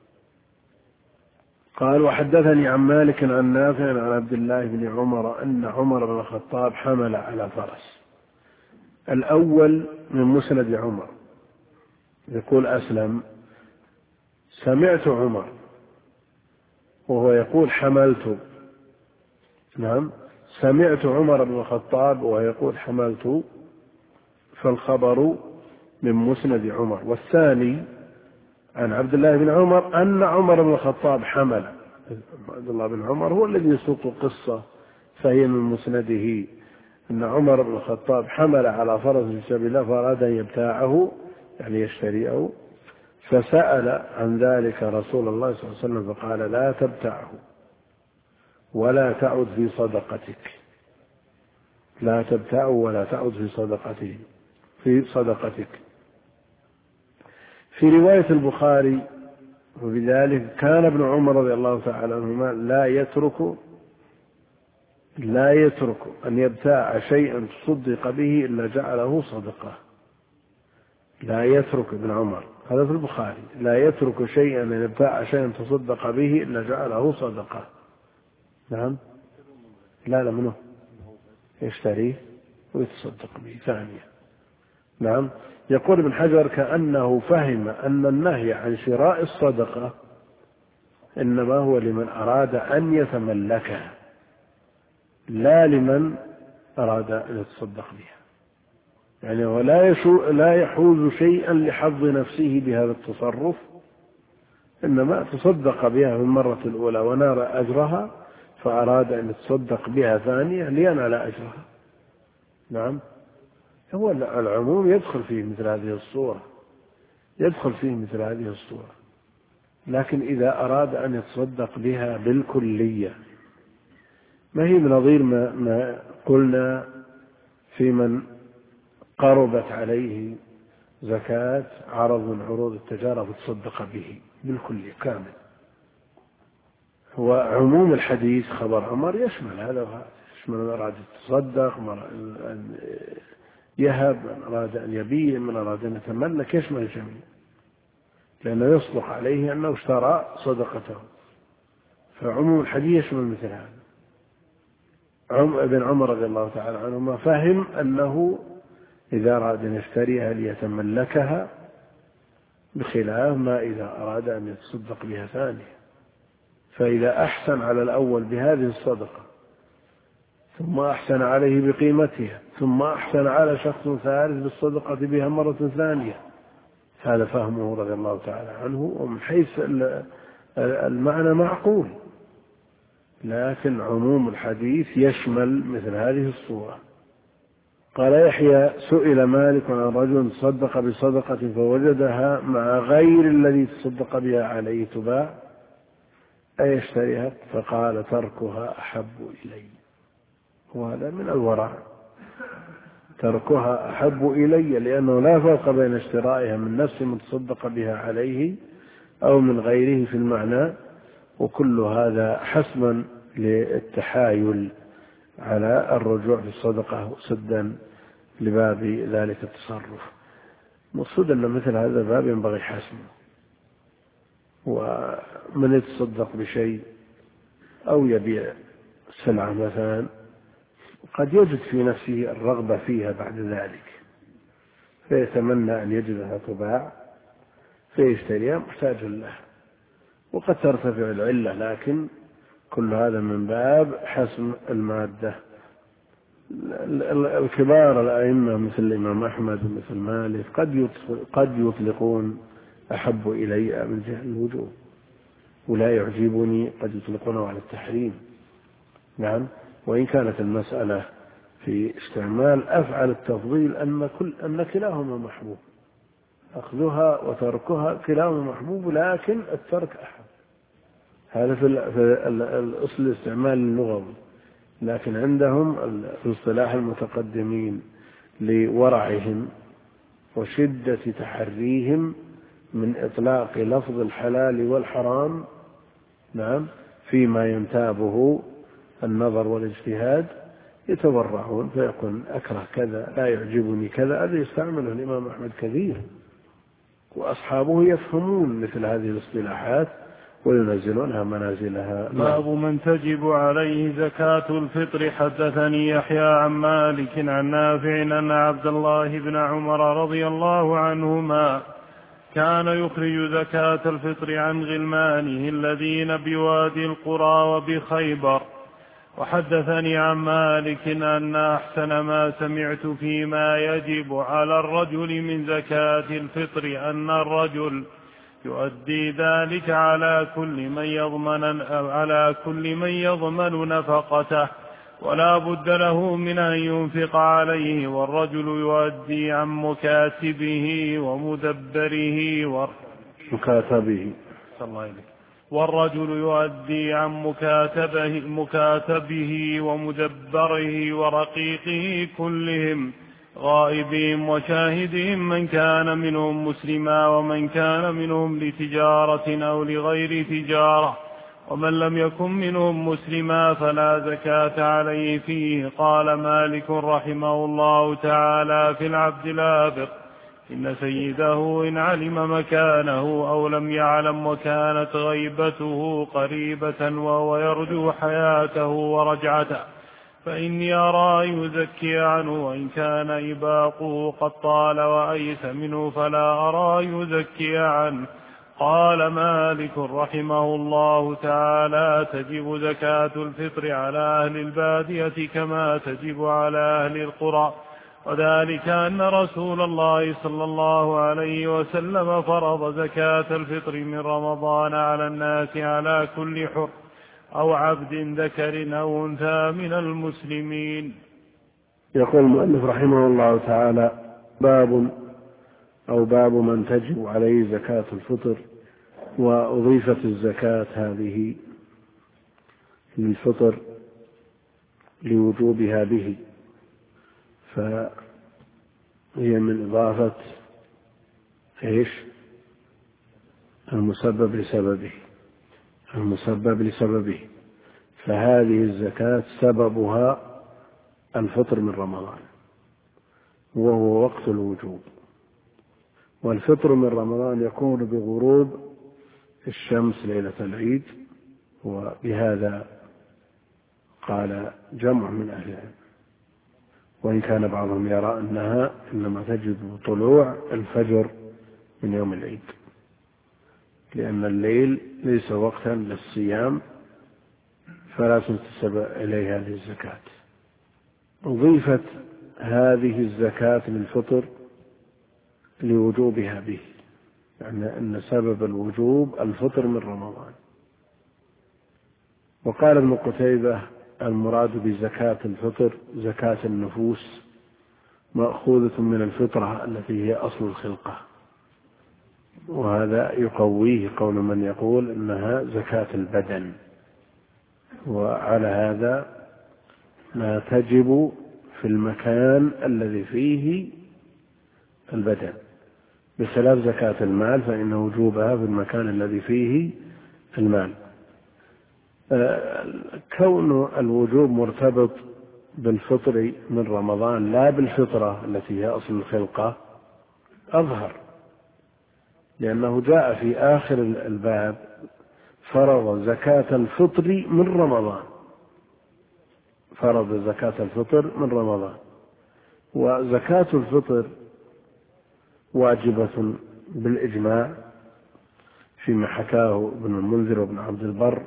قال وحدثني عن مالك عن نافع عن عبد الله بن عمر أن عمر بن الخطاب حمل على فرس. الأول من مسند عمر، يقول أسلم سمعت عمر وهو يقول حملت، نعم سمعت عمر بن الخطاب وهو يقول حملت، فالخبر من مسند عمر. والثاني عن عبد الله بن عمر أن عمر بن الخطاب حمل. عبد الله بن عمر هو الذي يسوق القصة، فهي من مسنده أن عمر بن الخطاب حمل على فرس في سبيل الله فأراد أن يبتاعه يعني يشتريه، فسأل عن ذلك رسول الله صلى الله عليه وسلم فقال لا تبتعه ولا تعد في صدقتك، لا تبتعه ولا تعد في صدقته في صدقتك. في رواية البخاري وبذلك كان ابن عمر رضي الله تعالى عنهما لا يترك لا يترك أن يبتاع شيئا تصدق به إلا جعله صدقة. لا يترك ابن عمر، هذا في البخاري، لا يترك شيئا أن يبتاع شيئا تصدق به إلا جعله صدقة. نعم لا لا منه يشتريه ويتصدق به ثانية. نعم. يقول ابن حجر كأنه فهم أن النهي عن شراء الصدقة إنما هو لمن أراد أن يتملكها لا لمن أراد أن يتصدق بها، يعني هو لا, لا يحوز شيئا لحظ نفسه بهذا التصرف، إنما تصدق بها في المرة الأولى ونال أجرها فأراد أن يتصدق بها ثانية لينال أجرها. نعم. هو العموم يدخل فيه مثل هذه الصورة، يدخل فيه مثل هذه الصورة، لكن إذا أراد أن يتصدق بها بالكلية ما هي بنظير ما, ما قلنا في من قربت عليه زكاة عرض من عروض التجارة فتصدق به بالكلية كامل. هو عموم الحديث خبر عمر يشمل هذا وهذا، يشمل من أراد يتصدق، من يهب، من أراد أن يبيع، من أراد أن يتملك، يشمل الجميع، لأنه يصدق عليه أنه اشترى صدقته، فعموم الحديث يشمل مثل هذا. ابن عمر رضي الله تعالى عنهما فهم أنه إذا أراد أن يشتريها ليتملكها بخلاف ما إذا أراد أن يتصدق بها ثانية. فإذا أحسن على الأول بهذه الصدقة ثم أحسن عليه بقيمتها ثم أحسن على شخص ثالث بالصدقة بها مرة ثانية، هذا فهمه رضي الله تعالى عنه، ومن حيث المعنى معقول، لكن عموم الحديث يشمل مثل هذه الصورة. قال يحيى سئل مالك عن رجل صدق بصدقة فوجدها مع غير الذي تصدق بها عليه تباع أيشتريها؟ فقال تركها أحب إلي. وهذا من الورع، تركها أحب إلي، لأنه لا فرق بين اشترائها من نفس من تصدق بها عليه أو من غيره في المعنى، وكل هذا حسما للتحايل على الرجوع في الصدقة سدا لباب ذلك التصرف. مقصود أن مثل هذا الباب ينبغي حسمه، ومن يتصدق بشيء أو يبيع سلعة مثلا قد يجد في نفسه الرغبة فيها بعد ذلك فيتمنى أن يجدها تباع فيشتريها محتاج لها، وقد ترتفع العلة، لكن كل هذا من باب حسم المادة. الكبار الأئمة مثل الإمام أحمد ومثل مالك قد قد يطلقون أحب إلي من جهة الوجوب، ولا يعجبني قد يطلقونه على التحريم. نعم، وإن كانت المسألة في استعمال أفعل التفضيل أن كل أن كلاهما محبوب، أخذها وتركها كلاهما محبوب، لكن الترك أحب. هذا في الأصل الاستعمال اللغوي، لكن عندهم في اصطلاح المتقدمين لورعهم وشدة تحريهم من إطلاق لفظ الحلال والحرام نعم فيما ينتابه النظر والاجتهاد يتورعون فيقول أكره كذا لا يعجبني كذا. هذا يستعمله الإمام أحمد كثير، وأصحابه يفهمون مثل هذه الاصطلاحات وينزلونها منازلها. باب من تجب عليه زكاة الفطر. حدثني يحيى عن مالك عن نافع أن عبد الله بن عمر رضي الله عنهما كان يخرج زكاة الفطر عن غلمانه الذين بوادي القرى وبخيبر. وحدثني عن مالك أن أحسن ما سمعت فيما يجب على الرجل من زكاة الفطر أن الرجل يؤدي ذلك على كل من يضمن على كل من يضمن نفقته ولا بد له من أن ينفق عليه، والرجل يؤدي عن مكاتبه ومدبره مكاتبه والرجل يؤدي عن مكاتبه, مكاتبه ومدبره ورقيقه كلهم غائبهم وشاهدهم من كان منهم مسلما ومن كان منهم لتجارة أو لغير تجارة، ومن لم يكن منهم مسلما فلا زكاة عليه فيه. قال مالك رحمه الله تعالى في العبد الآبق إن سيده إن علم مكانه أو لم يعلم وكانت غيبته قريبة وهو يرجو حياته ورجعته فإني أرى يزكي عنه، وإن كان إباقه قد طال وأيس منه فلا أرى يزكي عنه. قال مالك رحمه الله تعالى تجب زكاة الفطر على أهل البادية كما تجب على أهل القرى، وذلك أن رسول الله صلى الله عليه وسلم فرض زكاة الفطر من رمضان على الناس على كل حر أو عبد ذكر أو أنثى من المسلمين. يقول المؤلف رحمه الله تعالى باب أو باب من تجب عليه زكاة الفطر. وأضيفت الزكاة هذه للفطر لوجوبها به، فهي من إضافة إيش المسبب لسببه المسبب لسببه فهذه الزكاة سببها الفطر من رمضان وهو وقت الوجوب، والفطر من رمضان يكون بغروب الشمس ليلة العيد، وبهذا قال جمع من أهل العلم، وإن كان بعضهم يرى أنها إنما تجب طلوع الفجر من يوم العيد. لأن الليل ليس وقتا للصيام فلا تنتسب إليه هذه الزكاة. أضيفت هذه الزكاة للفطر لوجوبها به، يعني أن سبب الوجوب الفطر من رمضان. وقال ابن قتيبة المراد بزكاة الفطر زكاة النفوس مأخوذة من الفطرة التي هي أصل الخلقة، وهذا يقويه قول من يقول إنها زكاة البدن، وعلى هذا لا تجب في المكان الذي فيه البدن، بخلاف زكاة المال فإن وجوبها في المكان الذي فيه المال. كون الوجوب مرتبط بالفطر من رمضان لا بالفطرة التي هي أصل الخلقة أظهر، لأنه جاء في آخر الباب فرض زكاة الفطر من رمضان، فرض زكاة الفطر من رمضان. وزكاة الفطر واجبة بالإجماع فيما حكاه ابن المنذر وابن عبد البر،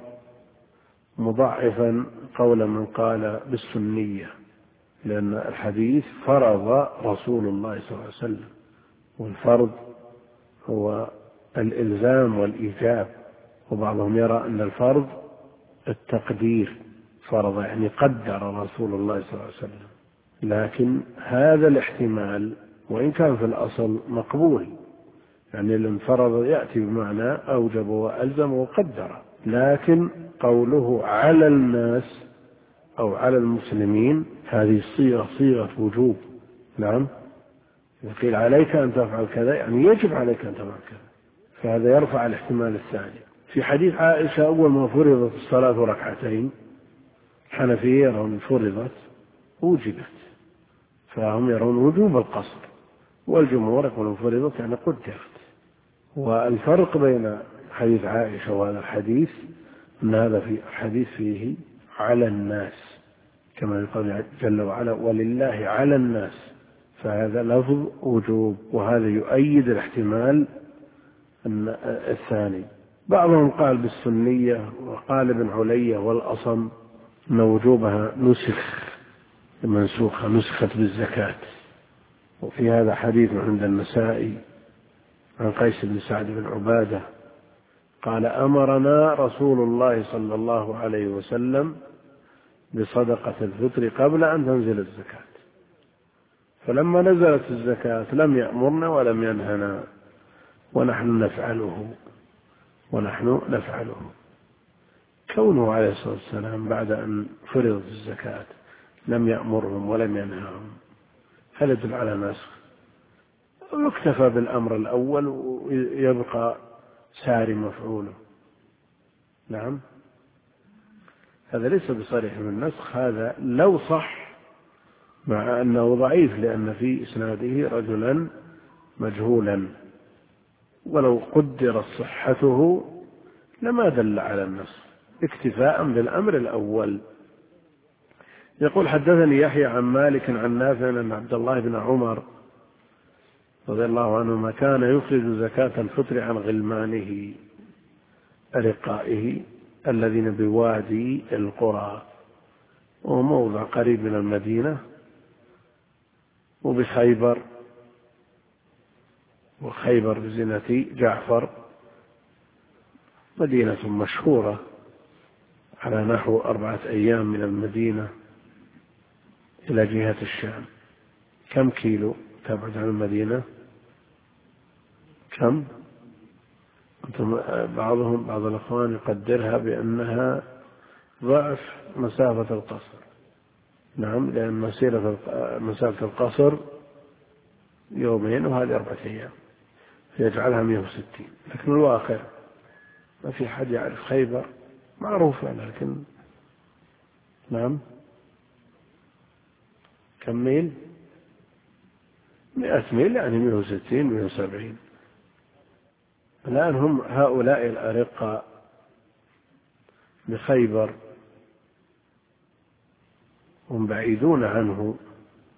مضاعفا قول من قال بالسنية، لأن الحديث فرض رسول الله صلى الله عليه وسلم، والفرض هو الإلزام والإيجاب، وبعضهم يرى أن الفرض التقدير، فرض يعني قدر رسول الله صلى الله عليه وسلم. لكن هذا الاحتمال وإن كان في الأصل مقبول، يعني الانفرض يأتي بمعنى أوجب وألزم وقدر، لكن قوله على الناس أو على المسلمين هذه صيغة صيغة وجوب. نعم، إذا قيل عليك أن تفعل كذا يعني يجب عليك أن تفعل كذا، فهذا يرفع الاحتمال الثاني. في حديث عائشة أول ما فرضت الصلاة ركعتين، الحنفية يرون فرضت وجبت، فهم يرون وجوب القصر، والجمهور يقولون فرضت يعني قدرت. والفرق بين حديث عائشة وهذا الحديث أن هذا في حديث فيه على الناس، كما يقول جل وعلا ولله على الناس، فهذا لفظ وجوب، وهذا يؤيد الاحتمال الثاني. بعضهم قال بالسنية، وقال ابن علية والأصم أن وجوبها نسخ، منسوخة نسخت بالزكاة. وفي هذا حديث عند النسائي عن قيس بن سعد بن عبادة قال أمرنا رسول الله صلى الله عليه وسلم بصدقة الفطر قبل أن تنزل الزكاة، فلما نزلت الزكاة لم يأمرنا ولم ينهنا، ونحن نفعله ونحن نفعله. كونه عليه الصلاة والسلام بعد أن فرضت الزكاة لم يأمرهم ولم ينهاهم هل يدل على نسخ؟ يكتفى بالأمر الأول ويبقى ساري مفعوله. نعم، هذا ليس بصريح من النسخ، هذا لو صح، مع أنه ضعيف لأن في إسناده رجلا مجهولا، ولو قدر صحته لما دل على النسخ، اكتفاء بالأمر الأول. يقول حدثني يحيى عن مالك عن نافع أن عبد الله بن عمر رضي الله عنهما كان يخرج زكاة الفطر عن غلمانه أرقائه الذين بوادي القرى، وهو موضع قريب من المدينة وبخيبر، وخيبر بزنة جعفر مدينة مشهورة على نحو أربعة أيام من المدينة إلى جهة الشام. كم كيلو تبعد عن المدينة؟ كم؟ بعضهم بعض الأخوان يقدرها بأنها ضعف مسافة القصر. نعم، لأن مسيرة مسافة القصر يومين وهذه أربعة أيام، فيجعلها مئة وستين. لكن الواقع ما في حد يعرف خيبر معروفة، لكن نعم كم ميل؟ مئة ميل يعني مئة وستين مئة وسبعين. الآن هم هؤلاء الأرقاء بخيبر هم بعيدون عنه،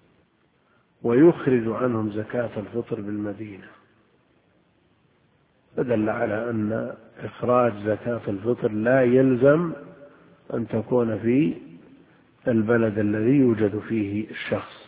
ويخرج عنهم زكاة الفطر بالمدينة، فدل على أن إخراج زكاة الفطر لا يلزم أن تكون في البلد الذي يوجد فيه الشخص،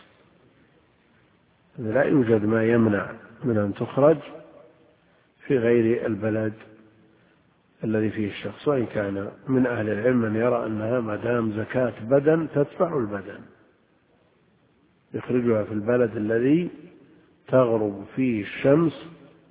لا يوجد ما يمنع من أن تخرج في غير البلد الذي فيه الشخص، وإن كان من أهل العلم من يرى أنها ما دام زكاة بدن تدفع البدن، يخرجها في البلد الذي تغرب فيه الشمس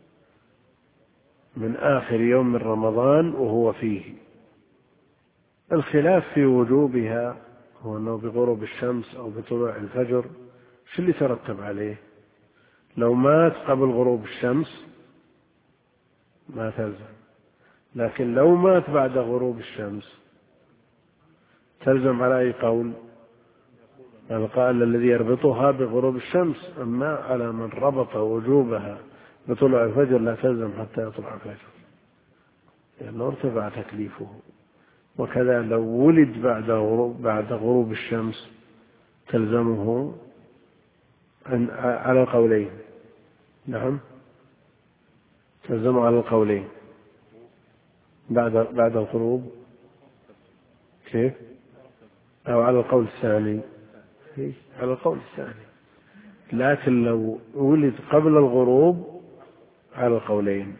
من آخر يوم من رمضان وهو فيه. الخلاف في وجوبها هو أنه بغروب الشمس أو بطلوع الفجر، شو اللي ترتب عليه؟ لو مات قبل غروب الشمس ما تلزم، لكن لو مات بعد غروب الشمس تلزم على أي قول؟ القائل الذي يربطها بغروب الشمس، أما على من ربط وجوبها بطلوع الفجر لا تلزم حتى يطلع الفجر، لأنه ارتفع تكليفه. وكذا لو ولد بعد غروب, بعد غروب الشمس تلزمه على القولين. نعم، تلزمه على القولين بعد بعد الغروب، كيف؟ أو على القول الثاني؟ على القول الثاني. لكن لو ولد قبل الغروب على القولين.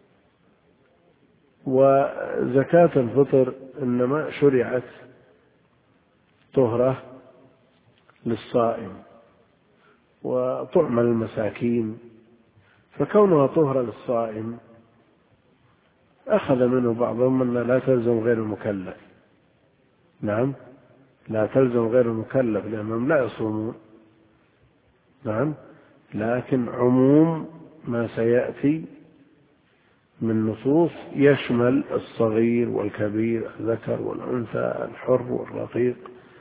وزكاة الفطر إنما شرعت طهرة للصائم وطعم المساكين، فكونها طهرة للصائم أخذ منه بعضهم أن لا تلزم غير المكلف. نعم، لا تلزم غير المكلف لأنهم لا يصومون. نعم، لكن عموم ما سيأتي من نصوص يشمل الصغير والكبير، الذكر والأنثى، الحر والرقيق.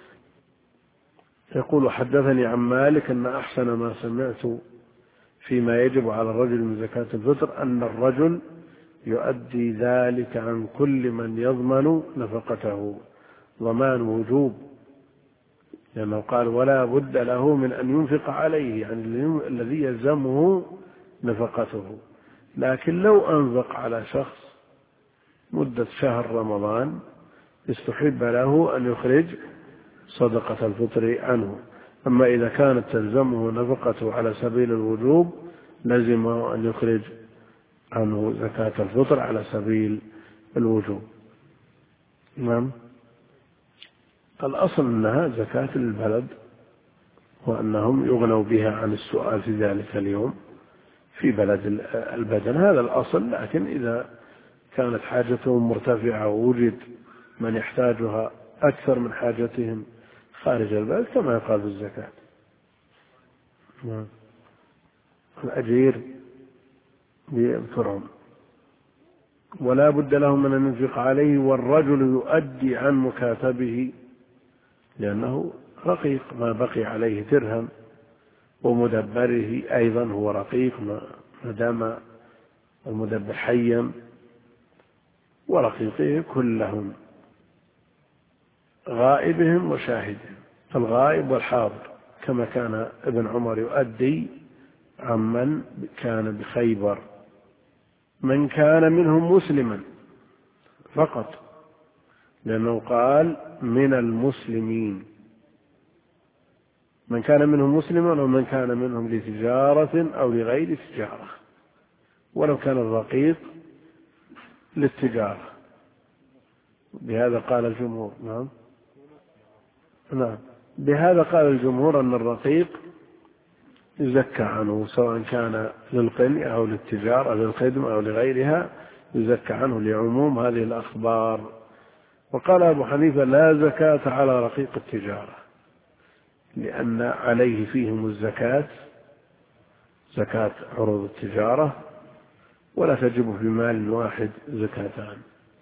يقول: حدثني عن مالك أن أحسن ما سمعت فيما يجب على الرجل من زكاة الفطر أن الرجل يؤدي ذلك عن كل من يضمن نفقته، ضمان وجوب، لأنه قال: ولا بد له من أن ينفق عليه، يعني الذي يلزمه نفقته. لكن لو أنفق على شخص مدة شهر رمضان استحب له أن يخرج صدقة الفطر عنه. أما إذا كانت تلزمه نفقته على سبيل الوجوب لزمه أن يخرج عنه زكاة الفطر على سبيل الوجوب. نعم، الأصل أنها زكاة للبلد، وأنهم يغنوا بها عن السؤال في ذلك اليوم في بلد البدن، هذا الأصل. لكن إذا كانت حاجتهم مرتفعة ووجد من يحتاجها أكثر من حاجتهم خارج البلد كما يقال في الزكاة. الأجير بيذكرهم: ولا بد لهم من أن ينفق عليه، والرجل يؤدي عن مكاتبه لأنه رقيق ما بقي عليه درهم، ومدبره أيضا هو رقيق ما دام المدبر حيا، ورقيقه كلهم، غائبهم وشاهدهم، الغائب والحاضر، كما كان ابن عمر يؤدي عمن كان بخيبر، من كان منهم مسلما فقط، لأنه قال من المسلمين، من كان منهم مسلما ومن كان منهم لتجارة أو لغير تجارة، ولو كان الرقيق للتجارة. بهذا قال الجمهور. نعم نعم بهذا قال الجمهور أن الرقيق يزكى عنه، سواء كان للقن أو للتجارة أو للخدمة أو لغيرها، يزكى عنه لعموم هذه الأخبار. وقال أبو حنيفة: لا زكاة على رقيق التجارة، لأن عليه فيهم الزكاة، زكاة عروض التجارة، ولا تجب في مال واحد زكاتان.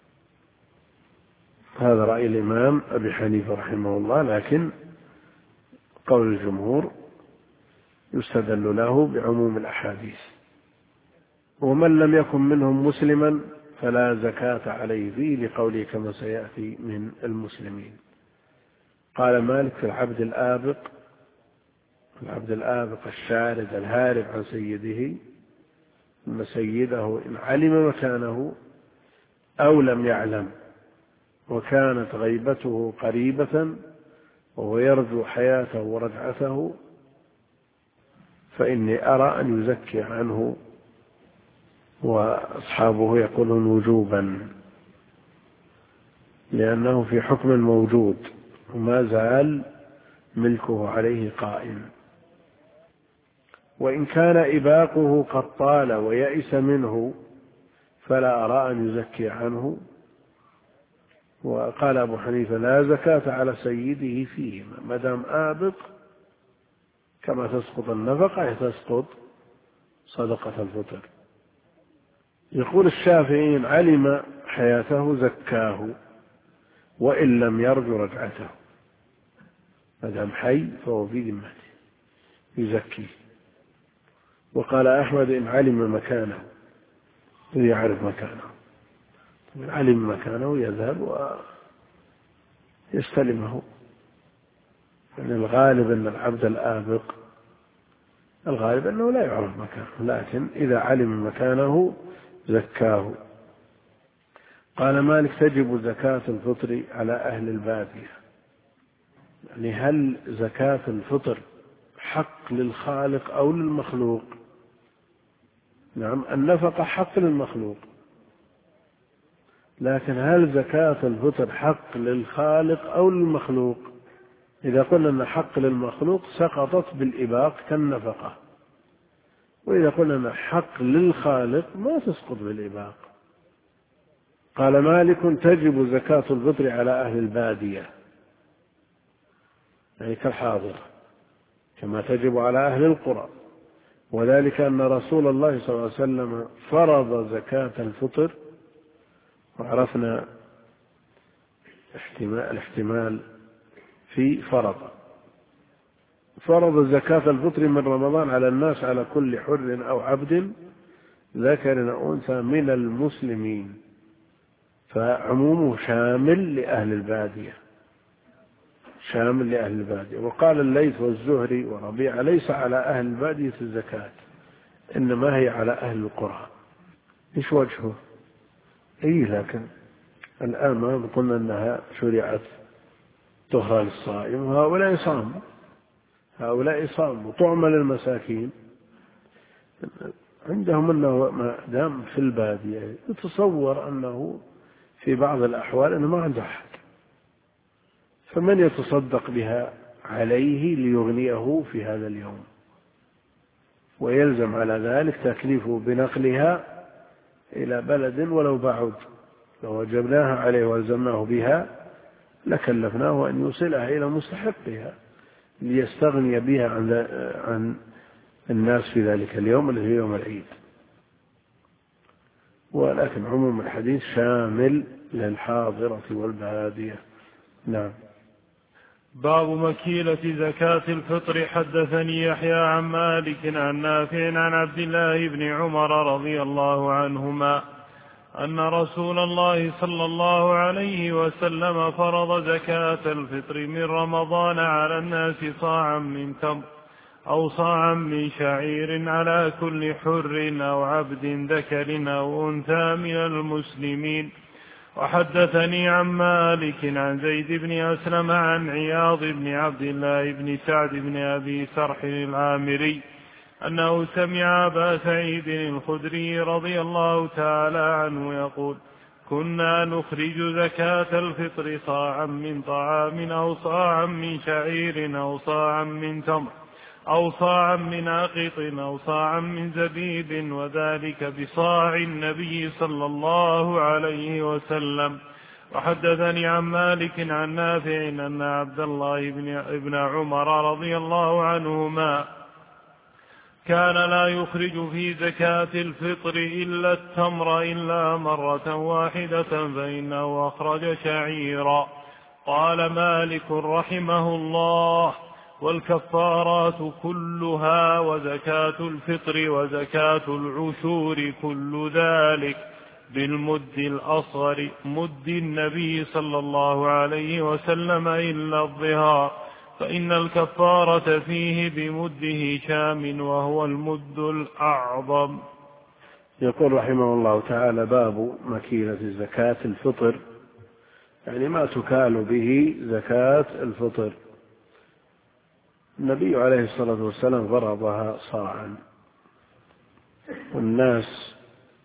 هذا رأي الإمام أبي حنيفة رحمه الله، لكن قول الجمهور يستدل له بعموم الأحاديث. ومن لم يكن منهم مسلما فلا زكاة عليه فيه، لقوله كما سيأتي من المسلمين. قال مالك: في العبد الآبق، العبد الآبق الشارد الهارب عن سيده، أن سيده إن علم مكانه أو لم يعلم وكانت غيبته قريبة وهو يرجو حياته ورجعته فإني أرى أن يزكي عنه، وأصحابه يقولون وجوبا لأنه في حكم موجود وما زال ملكه عليه قائم. وإن كان إباقه قد طال ويئس منه فلا أرى أن يزكي عنه. وقال أبو حنيفة لا زكاة على سيده فيهما ما دام آبق، كما تسقط النفقة تسقط صدقة الفطر. يقول الشافعي إن علم حياته زكاه وإن لم يرجو رجعته، ما دام حي فهو في ذمته يزكيه. وقال أحمد إن علم مكانه، يعرف مكانه، إن علم مكانه يذهب ويستلمه. يعني الغالب أن العبد الآبق الغالب أنه لا يعرف مكانه، لكن إذا علم مكانه زكاه. قال مالك تجب زكاة الفطر على أهل البادية. يعني هل زكاة الفطر حق للخالق أو للمخلوق؟ نعم، النفقة حق للمخلوق، لكن هل زكاة الفطر حق للخالق أو للمخلوق؟ إذا قلنا أن حق للمخلوق سقطت بالإباق كالنفقة، وإذا قلنا أن حق للخالق ما تسقط بالإباق. قال مالك تجب زكاة الفطر على أهل البادية، يعني كالحاضر، كما تجب على أهل القرى، وذلك أن رسول الله صلى الله عليه وسلم فرض زكاة الفطر، وعرفنا الاحتمال في فرض فرض زكاة الفطر من رمضان على الناس على كل حر أو عبد ذكر أو أنثى من المسلمين، فعمومه شامل لأهل البادية، شامل لأهل البادية. وقال الليث والزهري وربيعة ليس على أهل البادية الزكاة، إنما هي على أهل القرى. إيش وجهه؟ أي لكن الآن ما قلنا أنها شرعت طهرة للصائم، وهؤلاء صاموا، هؤلاء صاموا طعم للمساكين. عندهم أنه ما دام في البادية يتصور أنه في بعض الأحوال أنه ما عنده أحد، فمن يتصدق بها عليه ليغنيه في هذا اليوم، ويلزم على ذلك تكليفه بنقلها إلى بلد ولو بعد. لو وجبناها عليه والزمناه بها لكلفناه أن يوصلها إلى مستحقها ليستغني بها عن عن الناس في ذلك اليوم اللي هو يوم العيد. ولكن عموم الحديث شامل للحاضرة والبادية. نعم. باب مكيلة زكاة الفطر. حدثني يحيى عن مالك عن نافع عن عبد الله بن عمر رضي الله عنهما أن رسول الله صلى الله عليه وسلم فرض زكاة الفطر من رمضان على الناس صاعا من تمر أو صاعا من شعير على كل حر أو عبد ذكر أو أنثى من المسلمين. وحدثني عن مالك عن زيد بن أسلم عن عياض بن عبد الله بن سعد بن أبي سرح العامري أنه سمع أبا سعيد الخدري رضي الله تعالى عنه يقول كنا نخرج زكاة الفطر صاعا من طعام أو صاعا من شعير أو صاعا من تمر أو صاعا من عقط أو صاعا من زبيب، وذلك بصاع النبي صلى الله عليه وسلم. وحدثني عن مالك عن نافع أن عبد الله بن عمر رضي الله عنهما كان لا يخرج في زكاة الفطر إلا التمر إلا مرة واحدة فإنه أخرج شعيرا. قال مالك رحمه الله والكفارات كلها وزكاة الفطر وزكاة العشور كل ذلك بالمد الأصغر مد النبي صلى الله عليه وسلم إلا الظهار، فإن الكفارة فيه بمده شام وهو المد الأعظم. يقول رحمه الله تعالى: باب مكيلة زكاة الفطر، يعني ما تكال به زكاة الفطر. النبي عليه الصلاة والسلام فرضها صاعا، والناس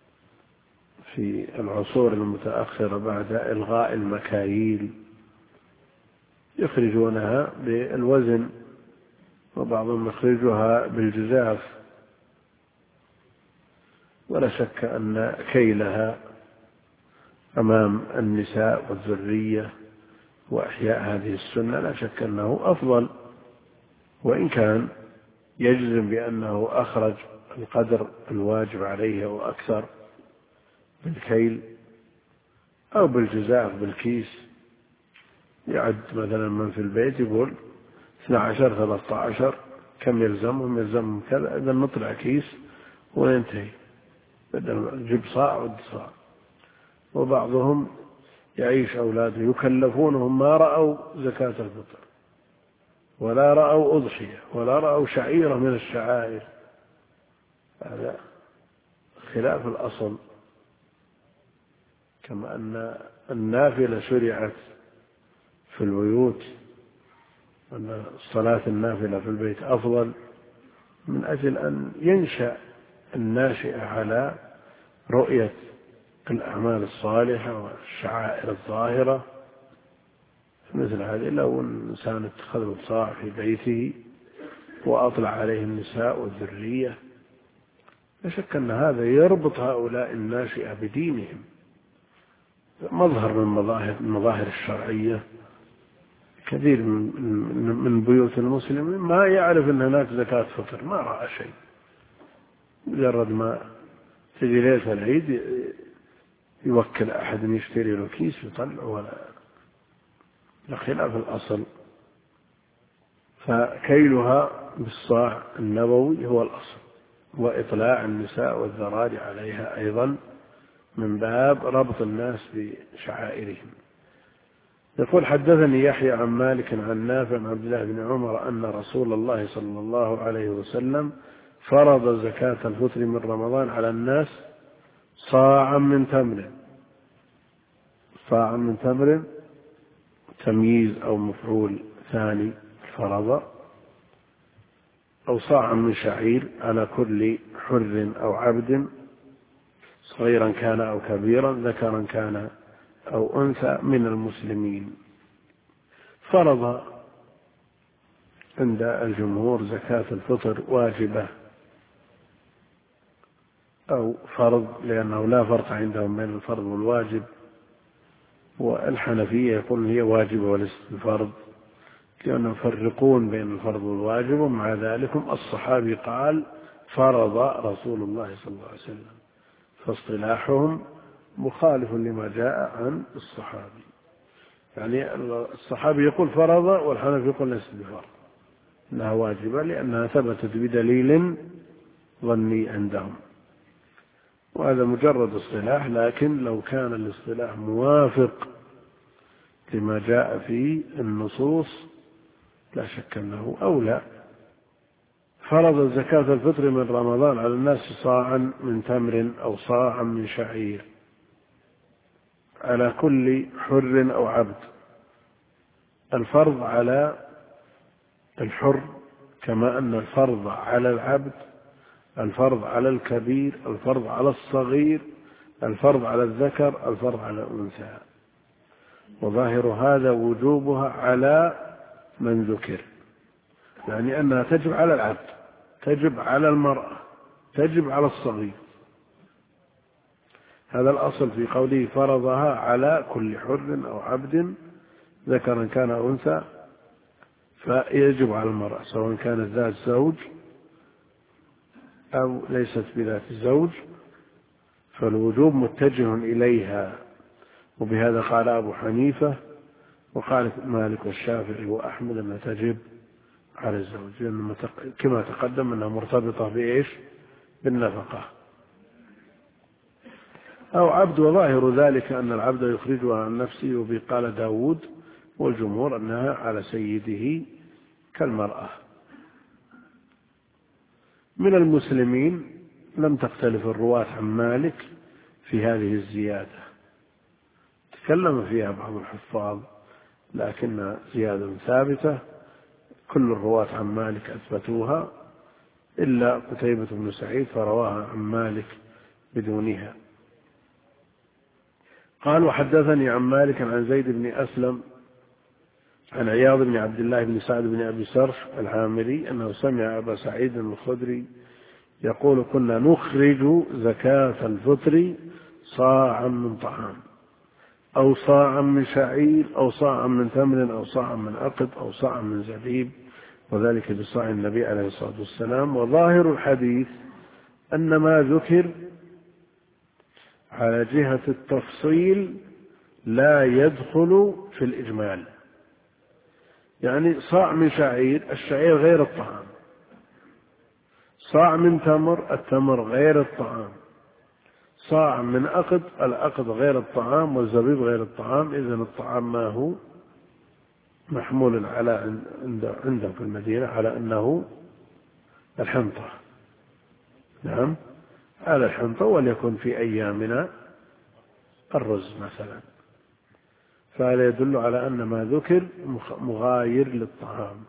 في العصور المتأخرة بعد إلغاء المكاييل يخرجونها بالوزن، وبعضهم يخرجها بالجزاف، ولا شك أن كيلها أمام النساء والذرية وإحياء هذه السنة لا شك أنه أفضل، وإن كان يجزم بأنه أخرج القدر الواجب عليه وأكثر بالكيل أو بالجزاف بالكيس. يعد مثلا من في البيت يقول اثنا عشر ثلاثة عشر كم يلزمهم يلزمهم كذا، إذا نطلع كيس وننتهي، بدل جيب صاع ود صاع. وبعضهم يعيش أولاده يكلفونهم ما رأوا زكاة الفطر، ولا رأوا أضحية، ولا رأوا شعيرة من الشعائر. هذا خلاف الأصل. كما أن النافلة شرعت في البيوت، أن الصلاة النافلة في البيت أفضل، من أجل أن ينشأ الناشئة على رؤية الأعمال الصالحة والشعائر الظاهرة مثل هذه. لو إنسان اتخذ صاع في بيته وأطلع عليه النساء والذرية، لا شك أن هذا يربط هؤلاء الناشئة بدينهم. مظهر من مظاهر المظاهر الشرعية. كثير من بيوت المسلمين ما يعرف أن هناك زكاة فطر، ما رأى شيء، مجرد ما تجي ليلة العيد يوكل أحد يشتري له كيس يطلع، ولا خلاف الأصل. فكيلها بالصاع النبوي هو الأصل، وإطلاع النساء والذراري عليها أيضا من باب ربط الناس بشعائرهم. يقول: حدثني يحيى عن مالك عن نافع عن عبد الله بن عمر أن رسول الله صلى الله عليه وسلم فرض زكاة الفطر من رمضان على الناس صاعا من تمر. صاعا من تمر تمييز أو مفعول ثاني، فرض، أو صاعا من شعير على كل حر أو عبد، صغيرا كان أو كبيرا، ذكرا كان أو أنثى، من المسلمين. فرض عند الجمهور زكاة الفطر واجبة أو فرض، لأنه لا فرق عندهم بين الفرض والواجب. والحنفية يقولون هي واجبة وليست بفرض، لأنهم يفرقون بين الفرض والواجب. ومع ذلك الصحابي قال فرض رسول الله صلى الله عليه وسلم، فاصطلاحهم مخالف لما جاء عن الصحابي. يعني الصحابي يقول فرض، والحنفي يقول ليست بفرض، انها واجبة لأنها ثبتت بدليل ظني عندهم. وهذا مجرد اصطلاح، لكن لو كان الاصطلاح موافق لما جاء في النصوص لا شك أنه أولى. فرض زكاة الفطر من رمضان على الناس صاعا من تمر أو صاعا من شعير على كل حر أو عبد. الفرض على الحر كما أن الفرض على العبد، الفرض على الكبير، الفرض على الصغير، الفرض على الذكر، الفرض على الأنثى. وظاهر هذا وجوبها على من ذكر، يعني أنها تجب على العبد، تجب على المرأة، تجب على الصغير. هذا الأصل في قوله فرضها على كل حر أو عبد ذكرا كان أو أنثى، فيجب على المرأة سواء كانت ذات زوج أو ليست بذات زوج، فالوجوب متجه إليها. وبهذا قال أبو حنيفة وقال مالك والشافعي وأحمد أنها تجب على الزوج، لأن كما تقدم أنها مرتبطة بإيش؟ بالنفقة. أو عبد، وظاهر ذلك أن العبد يخرجها عن نفسه، وبقال داود والجمهور أنها على سيده كالمرأة. من المسلمين لم تختلف الرواة عن مالك في هذه الزيادة، تكلم فيها بعض الحفاظ لكنها زيادة ثابتة، كل الرواة عن مالك أثبتوها إلا قتيبة بن سعيد فرواها عن مالك بدونها. قال وحدثني عن مالك عن زيد بن أسلم عن عياض بن عبد الله بن سعد بن أبي سرح العامري أنه سمع أبا سعيد الخدري يقول كنا نخرج زكاة الفطر صاعا من طعام أو صاعا من شعير أو صاعا من تمر أو صاعا من عقد أو صاعا من زبيب، وذلك بصاع النبي عليه الصلاة والسلام. وظاهر الحديث أن ما ذكر على جهة التفصيل لا يدخل في الإجمال، يعني صاع من شعير، الشعير غير الطعام، صاع من تمر، التمر غير الطعام، صاع من عقد، العقد غير الطعام، والزبيب غير الطعام. إذن الطعام ما هو محمول على عندهم في المدينة على أنه الحنطة، نعم على الحنطة، وليكن في أيامنا الرز مثلا، فهذا يدل على أن ما ذكر مغاير للطعام،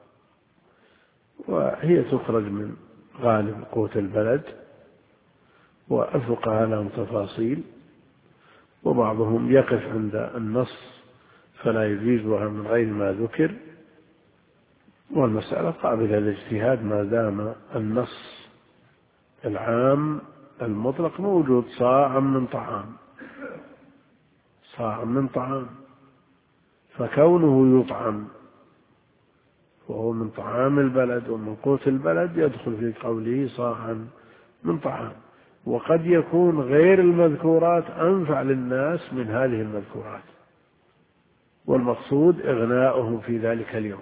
وهي تخرج من غالب قوت البلد، والفقهاء لهم تفاصيل، وبعضهم يقف عند النص فلا يجيزها من غير ما ذكر، والمسألة قابلة للاجتهاد ما دام النص العام المطلق موجود، صاع من طعام، صاع من طعام، فكونه يطعم وهو من طعام البلد ومن قوت البلد يدخل في قوله صاعا من طعام. وقد يكون غير المذكورات أنفع للناس من هذه المذكورات، والمقصود إغناؤهم في ذلك اليوم.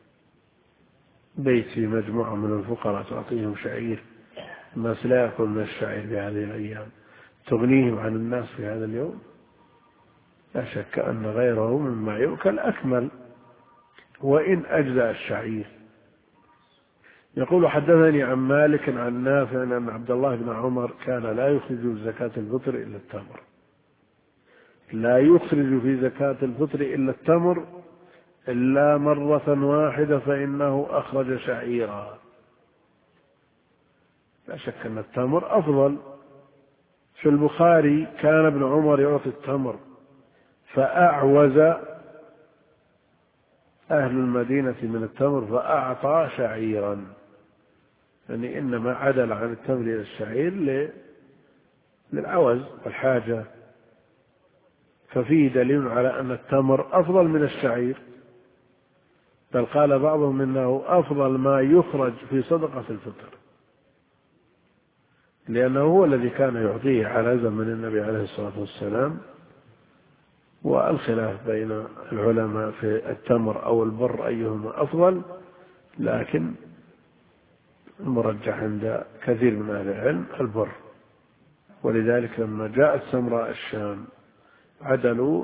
بيت في مجموعة من الفقراء تعطيهم شعير، الناس لا يأكل من الشعير في هذه الأيام، تغنيهم عن الناس في هذا اليوم، لا شك أن غيره مما يؤكل أكمل وإن أجزأ الشعير. يقول حدثني عن مالك عن نافع أن عبد الله بن عمر كان لا يخرج زكاة الفطر إلا التمر، لا يخرج في زكاة الفطر إلا التمر إلا مرة واحدة فإنه أخرج شعيرا. لا شك أن التمر أفضل. في البخاري كان ابن عمر يعطي التمر فأعوز أهل المدينة من التمر فأعطى شعيرا، يعني إنما عدل عن التمر إلى الشعير للعوز والحاجة، ففيه دليل على أن التمر أفضل من الشعير، بل قال بعضهم إنه أفضل ما يخرج في صدقة الفطر، لأنه هو الذي كان يعطيه على زمن النبي عليه الصلاة والسلام. والخلاف بين العلماء في التمر أو البر أيهما أفضل، لكن المرجح عند كثير من أهل العلم البر، ولذلك لما جاءت سمراء الشام عدلوا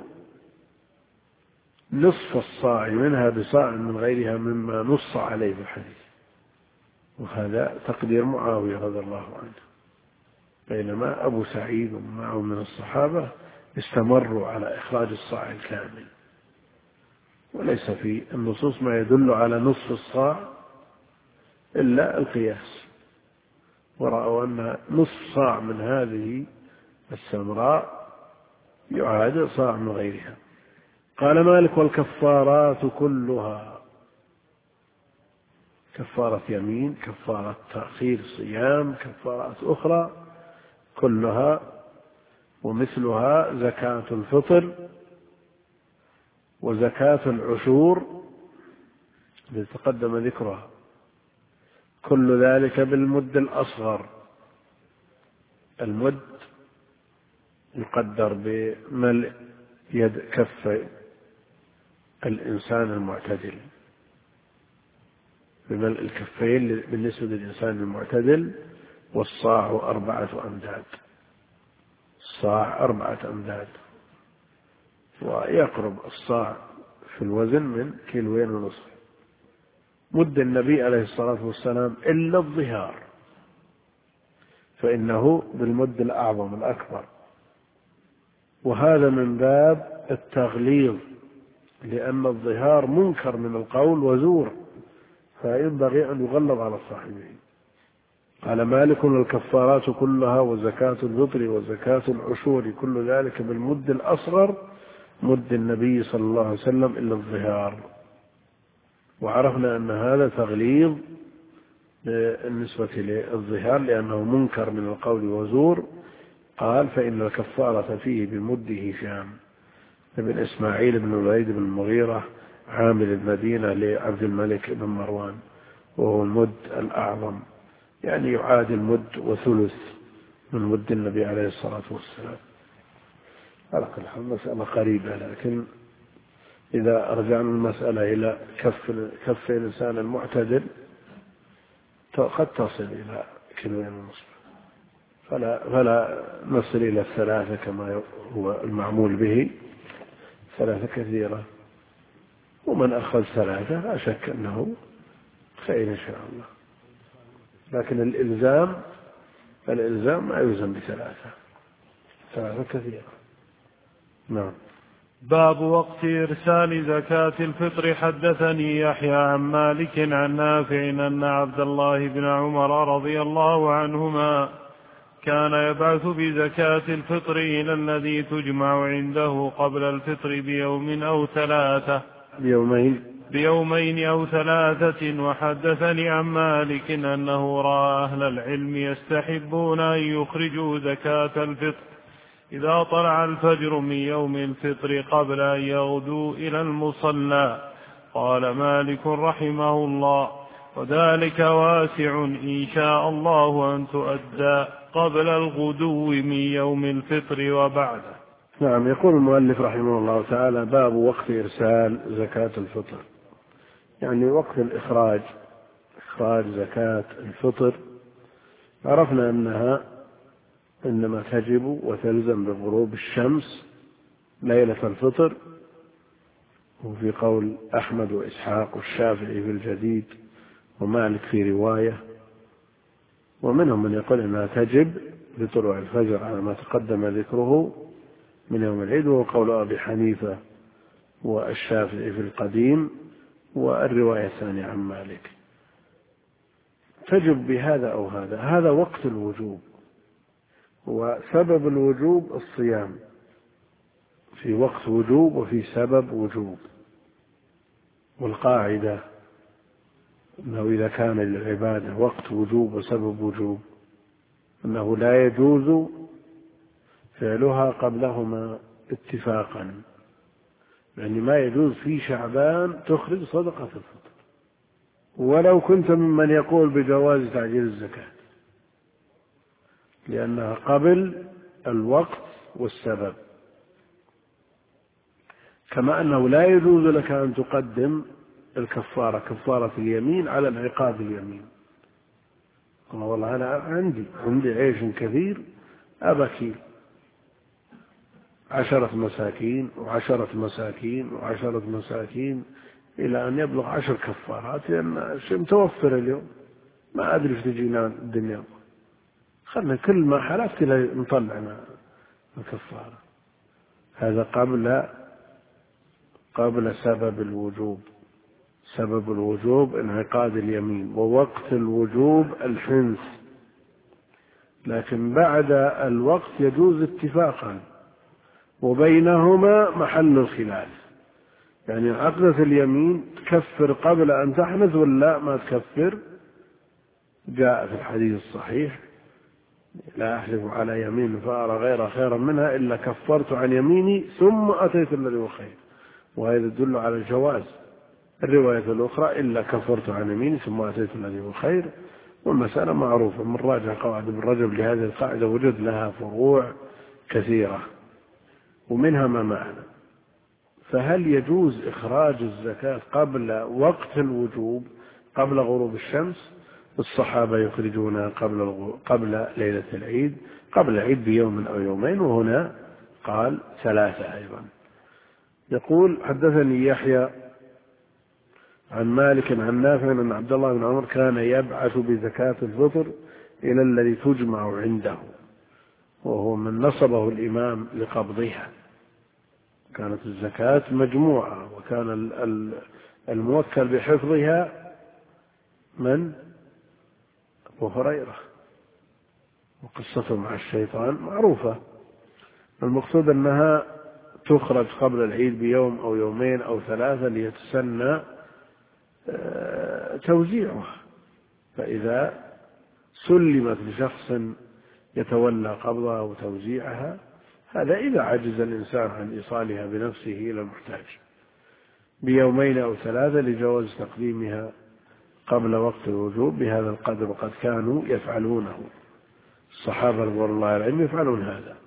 نصف الصاع منها بصاع من غيرها مما نص عليه في الحديث، وهذا تقدير معاوية رضي الله عنه، بينما أبو سعيد ومعه من الصحابة استمروا على إخراج الصاع الكامل. وليس في النصوص ما يدل على نصف الصاع إلا القياس، ورأوا أن نصف صاع من هذه السمراء يعادل صاع من غيرها. قال مالك والكفارات كلها، كفارة يمين، كفارة تأخير صيام، كفارات أخرى كلها ومثلها زكاة الفطر وزكاة العشور التي تقدم ذكرها، كل ذلك بالمد الأصغر. المد يقدر بملء يد كف الإنسان المعتدل، بملء الكفين بالنسبة للإنسان المعتدل، والصاع أربعة أمداد، الصاع أربعة أمداد، ويقرب الصاع في الوزن من كيلوين ونصف. مد النبي عليه الصلاة والسلام إلا الظهار، فإنه بالمد الأعظم الأكبر. وهذا من باب التغليظ، لأن الظهار منكر من القول وزور، فينبغي أن يغلظ على صاحبه. قال مالك الكفارات كلها وزكاة الفطر وزكاة العشور كل ذلك بالمد الأصغر مد النبي صلى الله عليه وسلم إلا الظهار. وعرفنا أن هذا تغليظ بالنسبة للظهار لأنه منكر من القول وزور. قال فإن الكفارة فيه بمد هشام بن إسماعيل بن الوليد بن المغيرة عامل المدينة لعبد الملك بن مروان، وهو المد الأعظم، يعني يعادل مد وثلث من مد النبي عليه الصلاة والسلام. على كل حال مسألة قريبة، لكن إذا رجعنا المسألة إلى كف كف الإنسان المعتدل قد تصل إلى كيلوين ونصف، فلا فلا نصل إلى الثلاثة كما هو المعمول به، ثلاثة كثيرة. ومن أخذ ثلاثة لا شك أنه خير إن شاء الله، لكن الإلزام الإلزام ما يلزم بثلاثة، ثلاثة كثيرة. نعم. باب وقت إرسال زكاة الفطر. حدثني يحيى عن مالك عن نافع أن عبد الله بن عمر رضي الله عنهما كان يبعث بزكاة الفطر إلى الذي تجمع عنده قبل الفطر بيوم أو ثلاثة بيومين بيومين أو ثلاثة. وحدثني عن مالك أنه رأى أهل العلم يستحبون أن يخرجوا زكاة الفطر إذا طلع الفجر من يوم الفطر قبل أن يغدوا إلى المصلى. قال مالك رحمه الله وذلك واسع إن شاء الله أن تؤدى قبل الغدو من يوم الفطر وبعده. نعم. يقول المؤلف رحمه الله تعالى باب وقت إرسال زكاة الفطر، يعني وقت الإخراج، إخراج زكاة الفطر. عرفنا أنها إنما تجب وتلزم بغروب الشمس ليلة الفطر، وفي قول أحمد وإسحاق والشافعي في الجديد ومالك في رواية، ومنهم من يقول إنها تجب بطلوع الفجر على ما تقدم ذكره من يوم العيد، وهو قول أبي حنيفة والشافعي في القديم والرواية الثانية عن مالك. تجب بهذا أو هذا، هذا وقت الوجوب، وسبب الوجوب الصيام، في وقت وجوب وفي سبب وجوب. والقاعدة أنه إذا كان للعبادة وقت وجوب وسبب وجوب أنه لا يجوز فعلها قبلهما اتفاقا، يعني ما يجوز في شعبان تخرج صدقة الفطر ولو كنت ممن يقول بجواز تعجيل الزكاة، لأنها قبل الوقت والسبب. كما أنه لا يجوز لك أن تقدم الكفارة كفارة اليمين على انعقاد اليمين. والله أنا عندي عندي عيش كثير أبكي عشرة مساكين وعشرة مساكين وعشرة مساكين إلى أن يبلغ عشر كفارات، لأن شيء متوفر اليوم ما أدري في تجينا الدنيا، خلنا كل ما حلفت نطلعنا الكفارة. هذا قبل قبل سبب الوجوب. سبب الوجوب انعقاد اليمين، ووقت الوجوب الحنث، لكن بعد الوقت يجوز اتفاقا، وبينهما محل الخلاف، يعني عقدة اليمين تكفر قبل أن تحنث ولا ما تكفر. جاء في الحديث الصحيح لا أحلف على يمين فأرى غير خيرا منها إلا كفرت عن يميني ثم أتيت الذي هو خير، وهذا يدل على الجواز. الرواية الأخرى إلا كفرت عن يميني ثم أتيت الذي هو خير. والمسألة معروفة، من راجع قواعد ابن رجب لهذه القاعدة وجد لها فروع كثيرة ومنها ما معنا. فهل يجوز إخراج الزكاة قبل وقت الوجوب قبل غروب الشمس؟ الصحابة يخرجونها قبل قبل ليلة العيد، قبل العيد بيوم أو يومين، وهنا قال ثلاثة أيضا. يقول حدثني يحيى عن مالك عن نافع أن عبد الله بن عمر كان يبعث بزكاة الفطر إلى الذي تجمع عنده، وهو من نصبه الإمام لقبضها. كانت الزكاة مجموعة، وكان الموكل بحفظها من؟ أبو هريرة، وقصته مع الشيطان معروفة. المقصود أنها تخرج قبل العيد بيوم أو يومين أو ثلاثة ليتسنى توزيعها، فإذا سلمت لشخص يتولى قبضها وتوزيعها، هذا إذا عجز الإنسان عن إيصالها بنفسه إلى المحتاج بيومين أو ثلاثة لجواز تقديمها قبل وقت الوجوب بهذا القدر، وقد كانوا يفعلونه الصحابة رضوان الله عليهم يفعلون هذا.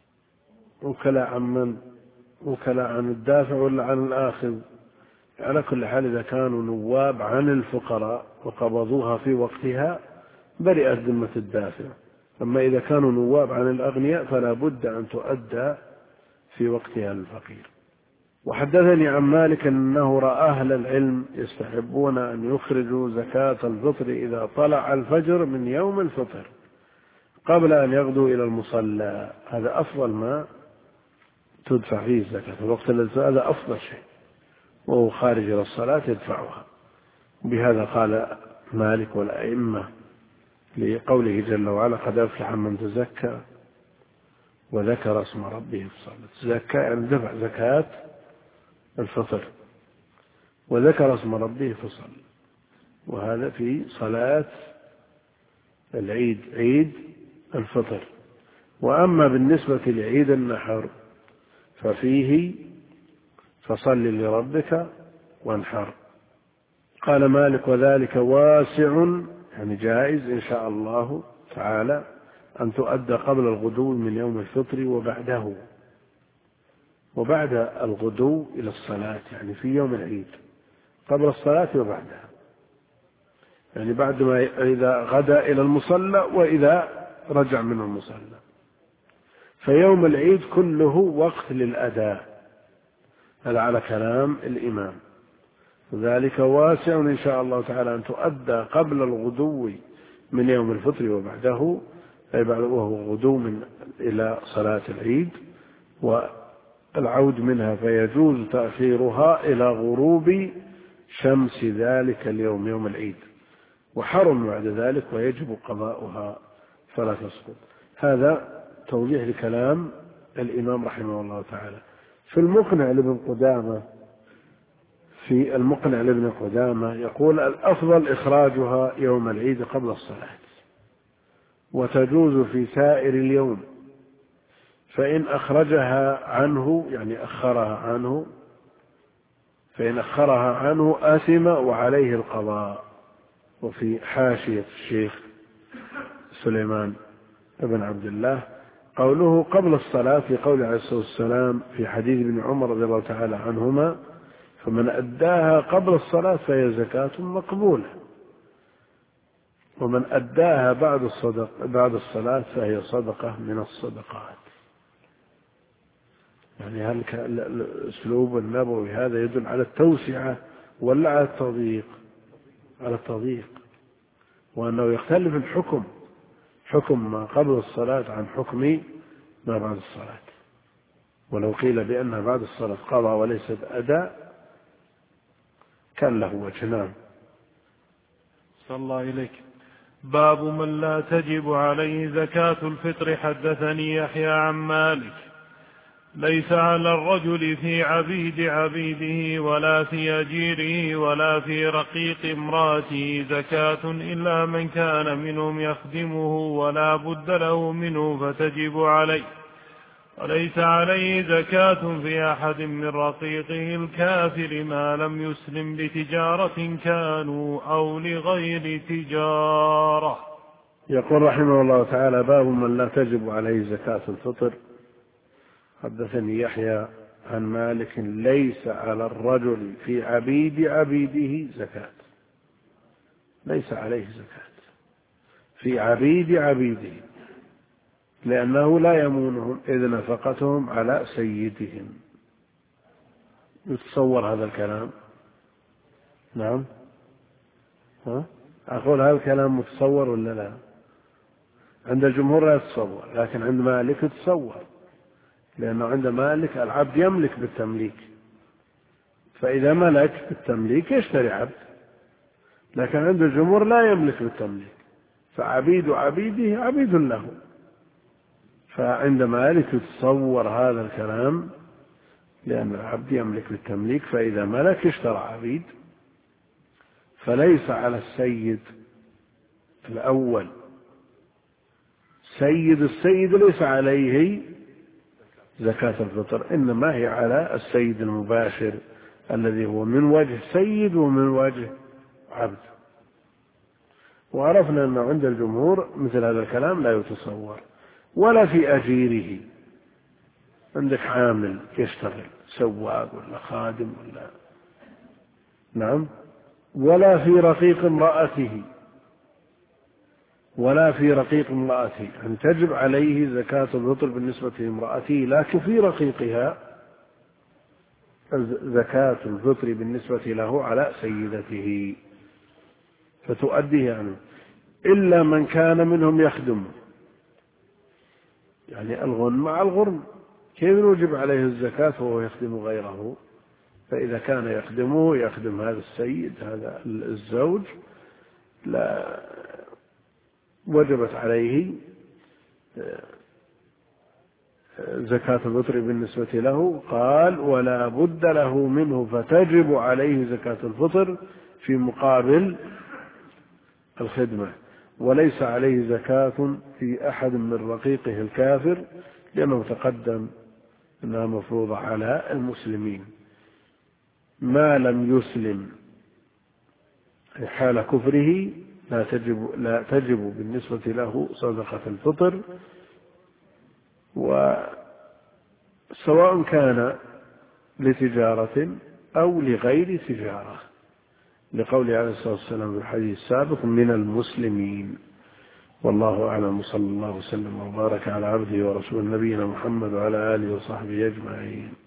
وكلاء عن من؟ وكلاء عن الدافع ولا عن الآخذ؟ على كل حال إذا كانوا نواب عن الفقراء وقبضوها في وقتها برئت ذمة الدافع، أما إذا كانوا نواب عن الأغنياء فلا بد أن تؤدى في وقتها للفقير. وحدثني عن مالك أنه رأى أهل العلم يستحبون أن يخرجوا زكاة الفطر إذا طلع الفجر من يوم الفطر قبل أن يغدوا إلى المصلى، هذا أفضل ما تدفع فيه الزكاة في الوقت الذي هذا أفضل شيء، وهو خارج إلى الصلاة يدفعها. بهذا قال مالك والأئمة لقوله جل وعلا قد أفلح من تزكى وذكر اسم ربه فصلى. تزكى يعني دفع زكاة الفطر، وذكر اسم ربه فصلى، وهذا في صلاة العيد عيد الفطر. وأما بالنسبة لعيد النحر ففيه فصل لربك وانحر. قال مالك وذلك واسع، يعني جائز إن شاء الله تعالى أن تؤدى قبل الغدو من يوم الفطر وبعده، وبعد الغدو إلى الصلاة، يعني في يوم العيد قبل الصلاة وبعدها، يعني بعد ما إذا غدا إلى المصلى وإذا رجع من المصلى. فيوم العيد كله وقت للأداء، هذا على كلام الإمام. ذلك واسع إن شاء الله تعالى أن تؤدى قبل الغدو من يوم الفطر وبعده، أي بعد وهو غدو من إلى صلاة العيد والعود منها، فيجوز تأخيرها إلى غروب شمس ذلك اليوم يوم العيد، وحرم بعد ذلك ويجب قضاؤها فلا تسقط. هذا توضيح لكلام الإمام رحمه الله تعالى. في المقنع لابن قدامة في المقنع لابن قدامة يقول الأفضل إخراجها يوم العيد قبل الصلاة، وتجوز في سائر اليوم، فإن أخرجها عنه يعني أخرها عنه فإن أخرها عنه آثم وعليه القضاء. وفي حاشية الشيخ سليمان بن عبد الله قوله قبل الصلاة في قول عليه الصلاة والسلام في حديث ابن عمر رضي الله تعالى عنهما فمن أداها قبل الصلاة فهي زكاة مقبولة، ومن أداها بعد الصدق بعد الصلاة فهي صدقة من الصدقات. يعني هل الأسلوب النبوي هذا يدل على التوسعة ولا على التضييق؟ على التضييق، وأنه يختلف الحكم، حكم ما قبل الصلاة عن حكم ما بعد الصلاة. ولو قيل بأنها بعد الصلاة قضاء وليست أداء كان له وجه. نعم. صلى الله إليك. باب من لا تجب عليه زكاة الفطر. حدثني يحيى عن مالك ليس على الرجل في عبيد عبيده ولا في أجيره ولا في رقيق امراته زكاة إلا من كان منهم يخدمه ولا بد له منه فتجب عليه، وليس عليه زكاة في أحد من رقيقه الكافر ما لم يسلم بتجارة كانوا أو لغير تجارة. يقول رحمه الله تعالى باب من لا تجب عليه زكاة الفطر. حدثني يحيى عن مالك ليس على الرجل في عبيد عبيده زكاة، ليس عليه زكاة في عبيد عبيده، لأنه لا يمونهم إذ نفقتهم على سيدهم. يتصور هذا الكلام؟ نعم. ها؟ أقول هذا الكلام متصور ولا لا؟ عند الجمهور لا يتصور، لكن عند مالك يتصور، لأنه عند مالك العبد يملك بالتمليك، فإذا ملك بالتمليك يشتري عبد، لكن عند الجمهور لا يملك بالتمليك، فعبيد عبيده عبيد له. فعند مالك يتصور هذا الكلام، لأن العبد يملك بالتمليك، فإذا ملك اشترى عبيد. فليس على السيد الأول، سيد السيد ليس عليه زكاة الفطر، إنما هي على السيد المباشر الذي هو من وجه سيد ومن وجه عبد. وعرفنا أنه عند الجمهور مثل هذا الكلام لا يتصور، ولا في أجيره. عندك عامل يشتغل سواق ولا خادم ولا نعم، ولا في رقيق امرأته، ولا في رقيق امرأته، أن تجب عليه زكاة الفطر بالنسبة لامرأته، لكن في رقيقها زكاة الفطر بالنسبة له على سيدته فتؤديه عنه، إلا من كان منهم يخدم، يعني الغنم مع الغرم، كيف نوجب عليه الزكاة وهو يخدم غيره؟ فإذا كان يخدمه يخدم هذا السيد هذا الزوج لا وجبت عليه زكاة الفطر بالنسبة له. قال ولا بد له منه فتجب عليه زكاة الفطر في مقابل الخدمة، وليس عليه زكاة في أحد من رقيقه الكافر، لأنه تقدم أنها مفروضة على المسلمين ما لم يسلم حال كفره، لا تجب, لا تجب بالنسبة له صدقة الفطر، وسواء كان لتجارة أو لغير تجارة، لقوله عليه الصلاة والسلام في الحديث السابق من المسلمين. والله أعلم، صلى الله وسلم وبارك على عبده ورسول نبينا محمد وعلى آله وصحبه أجمعين.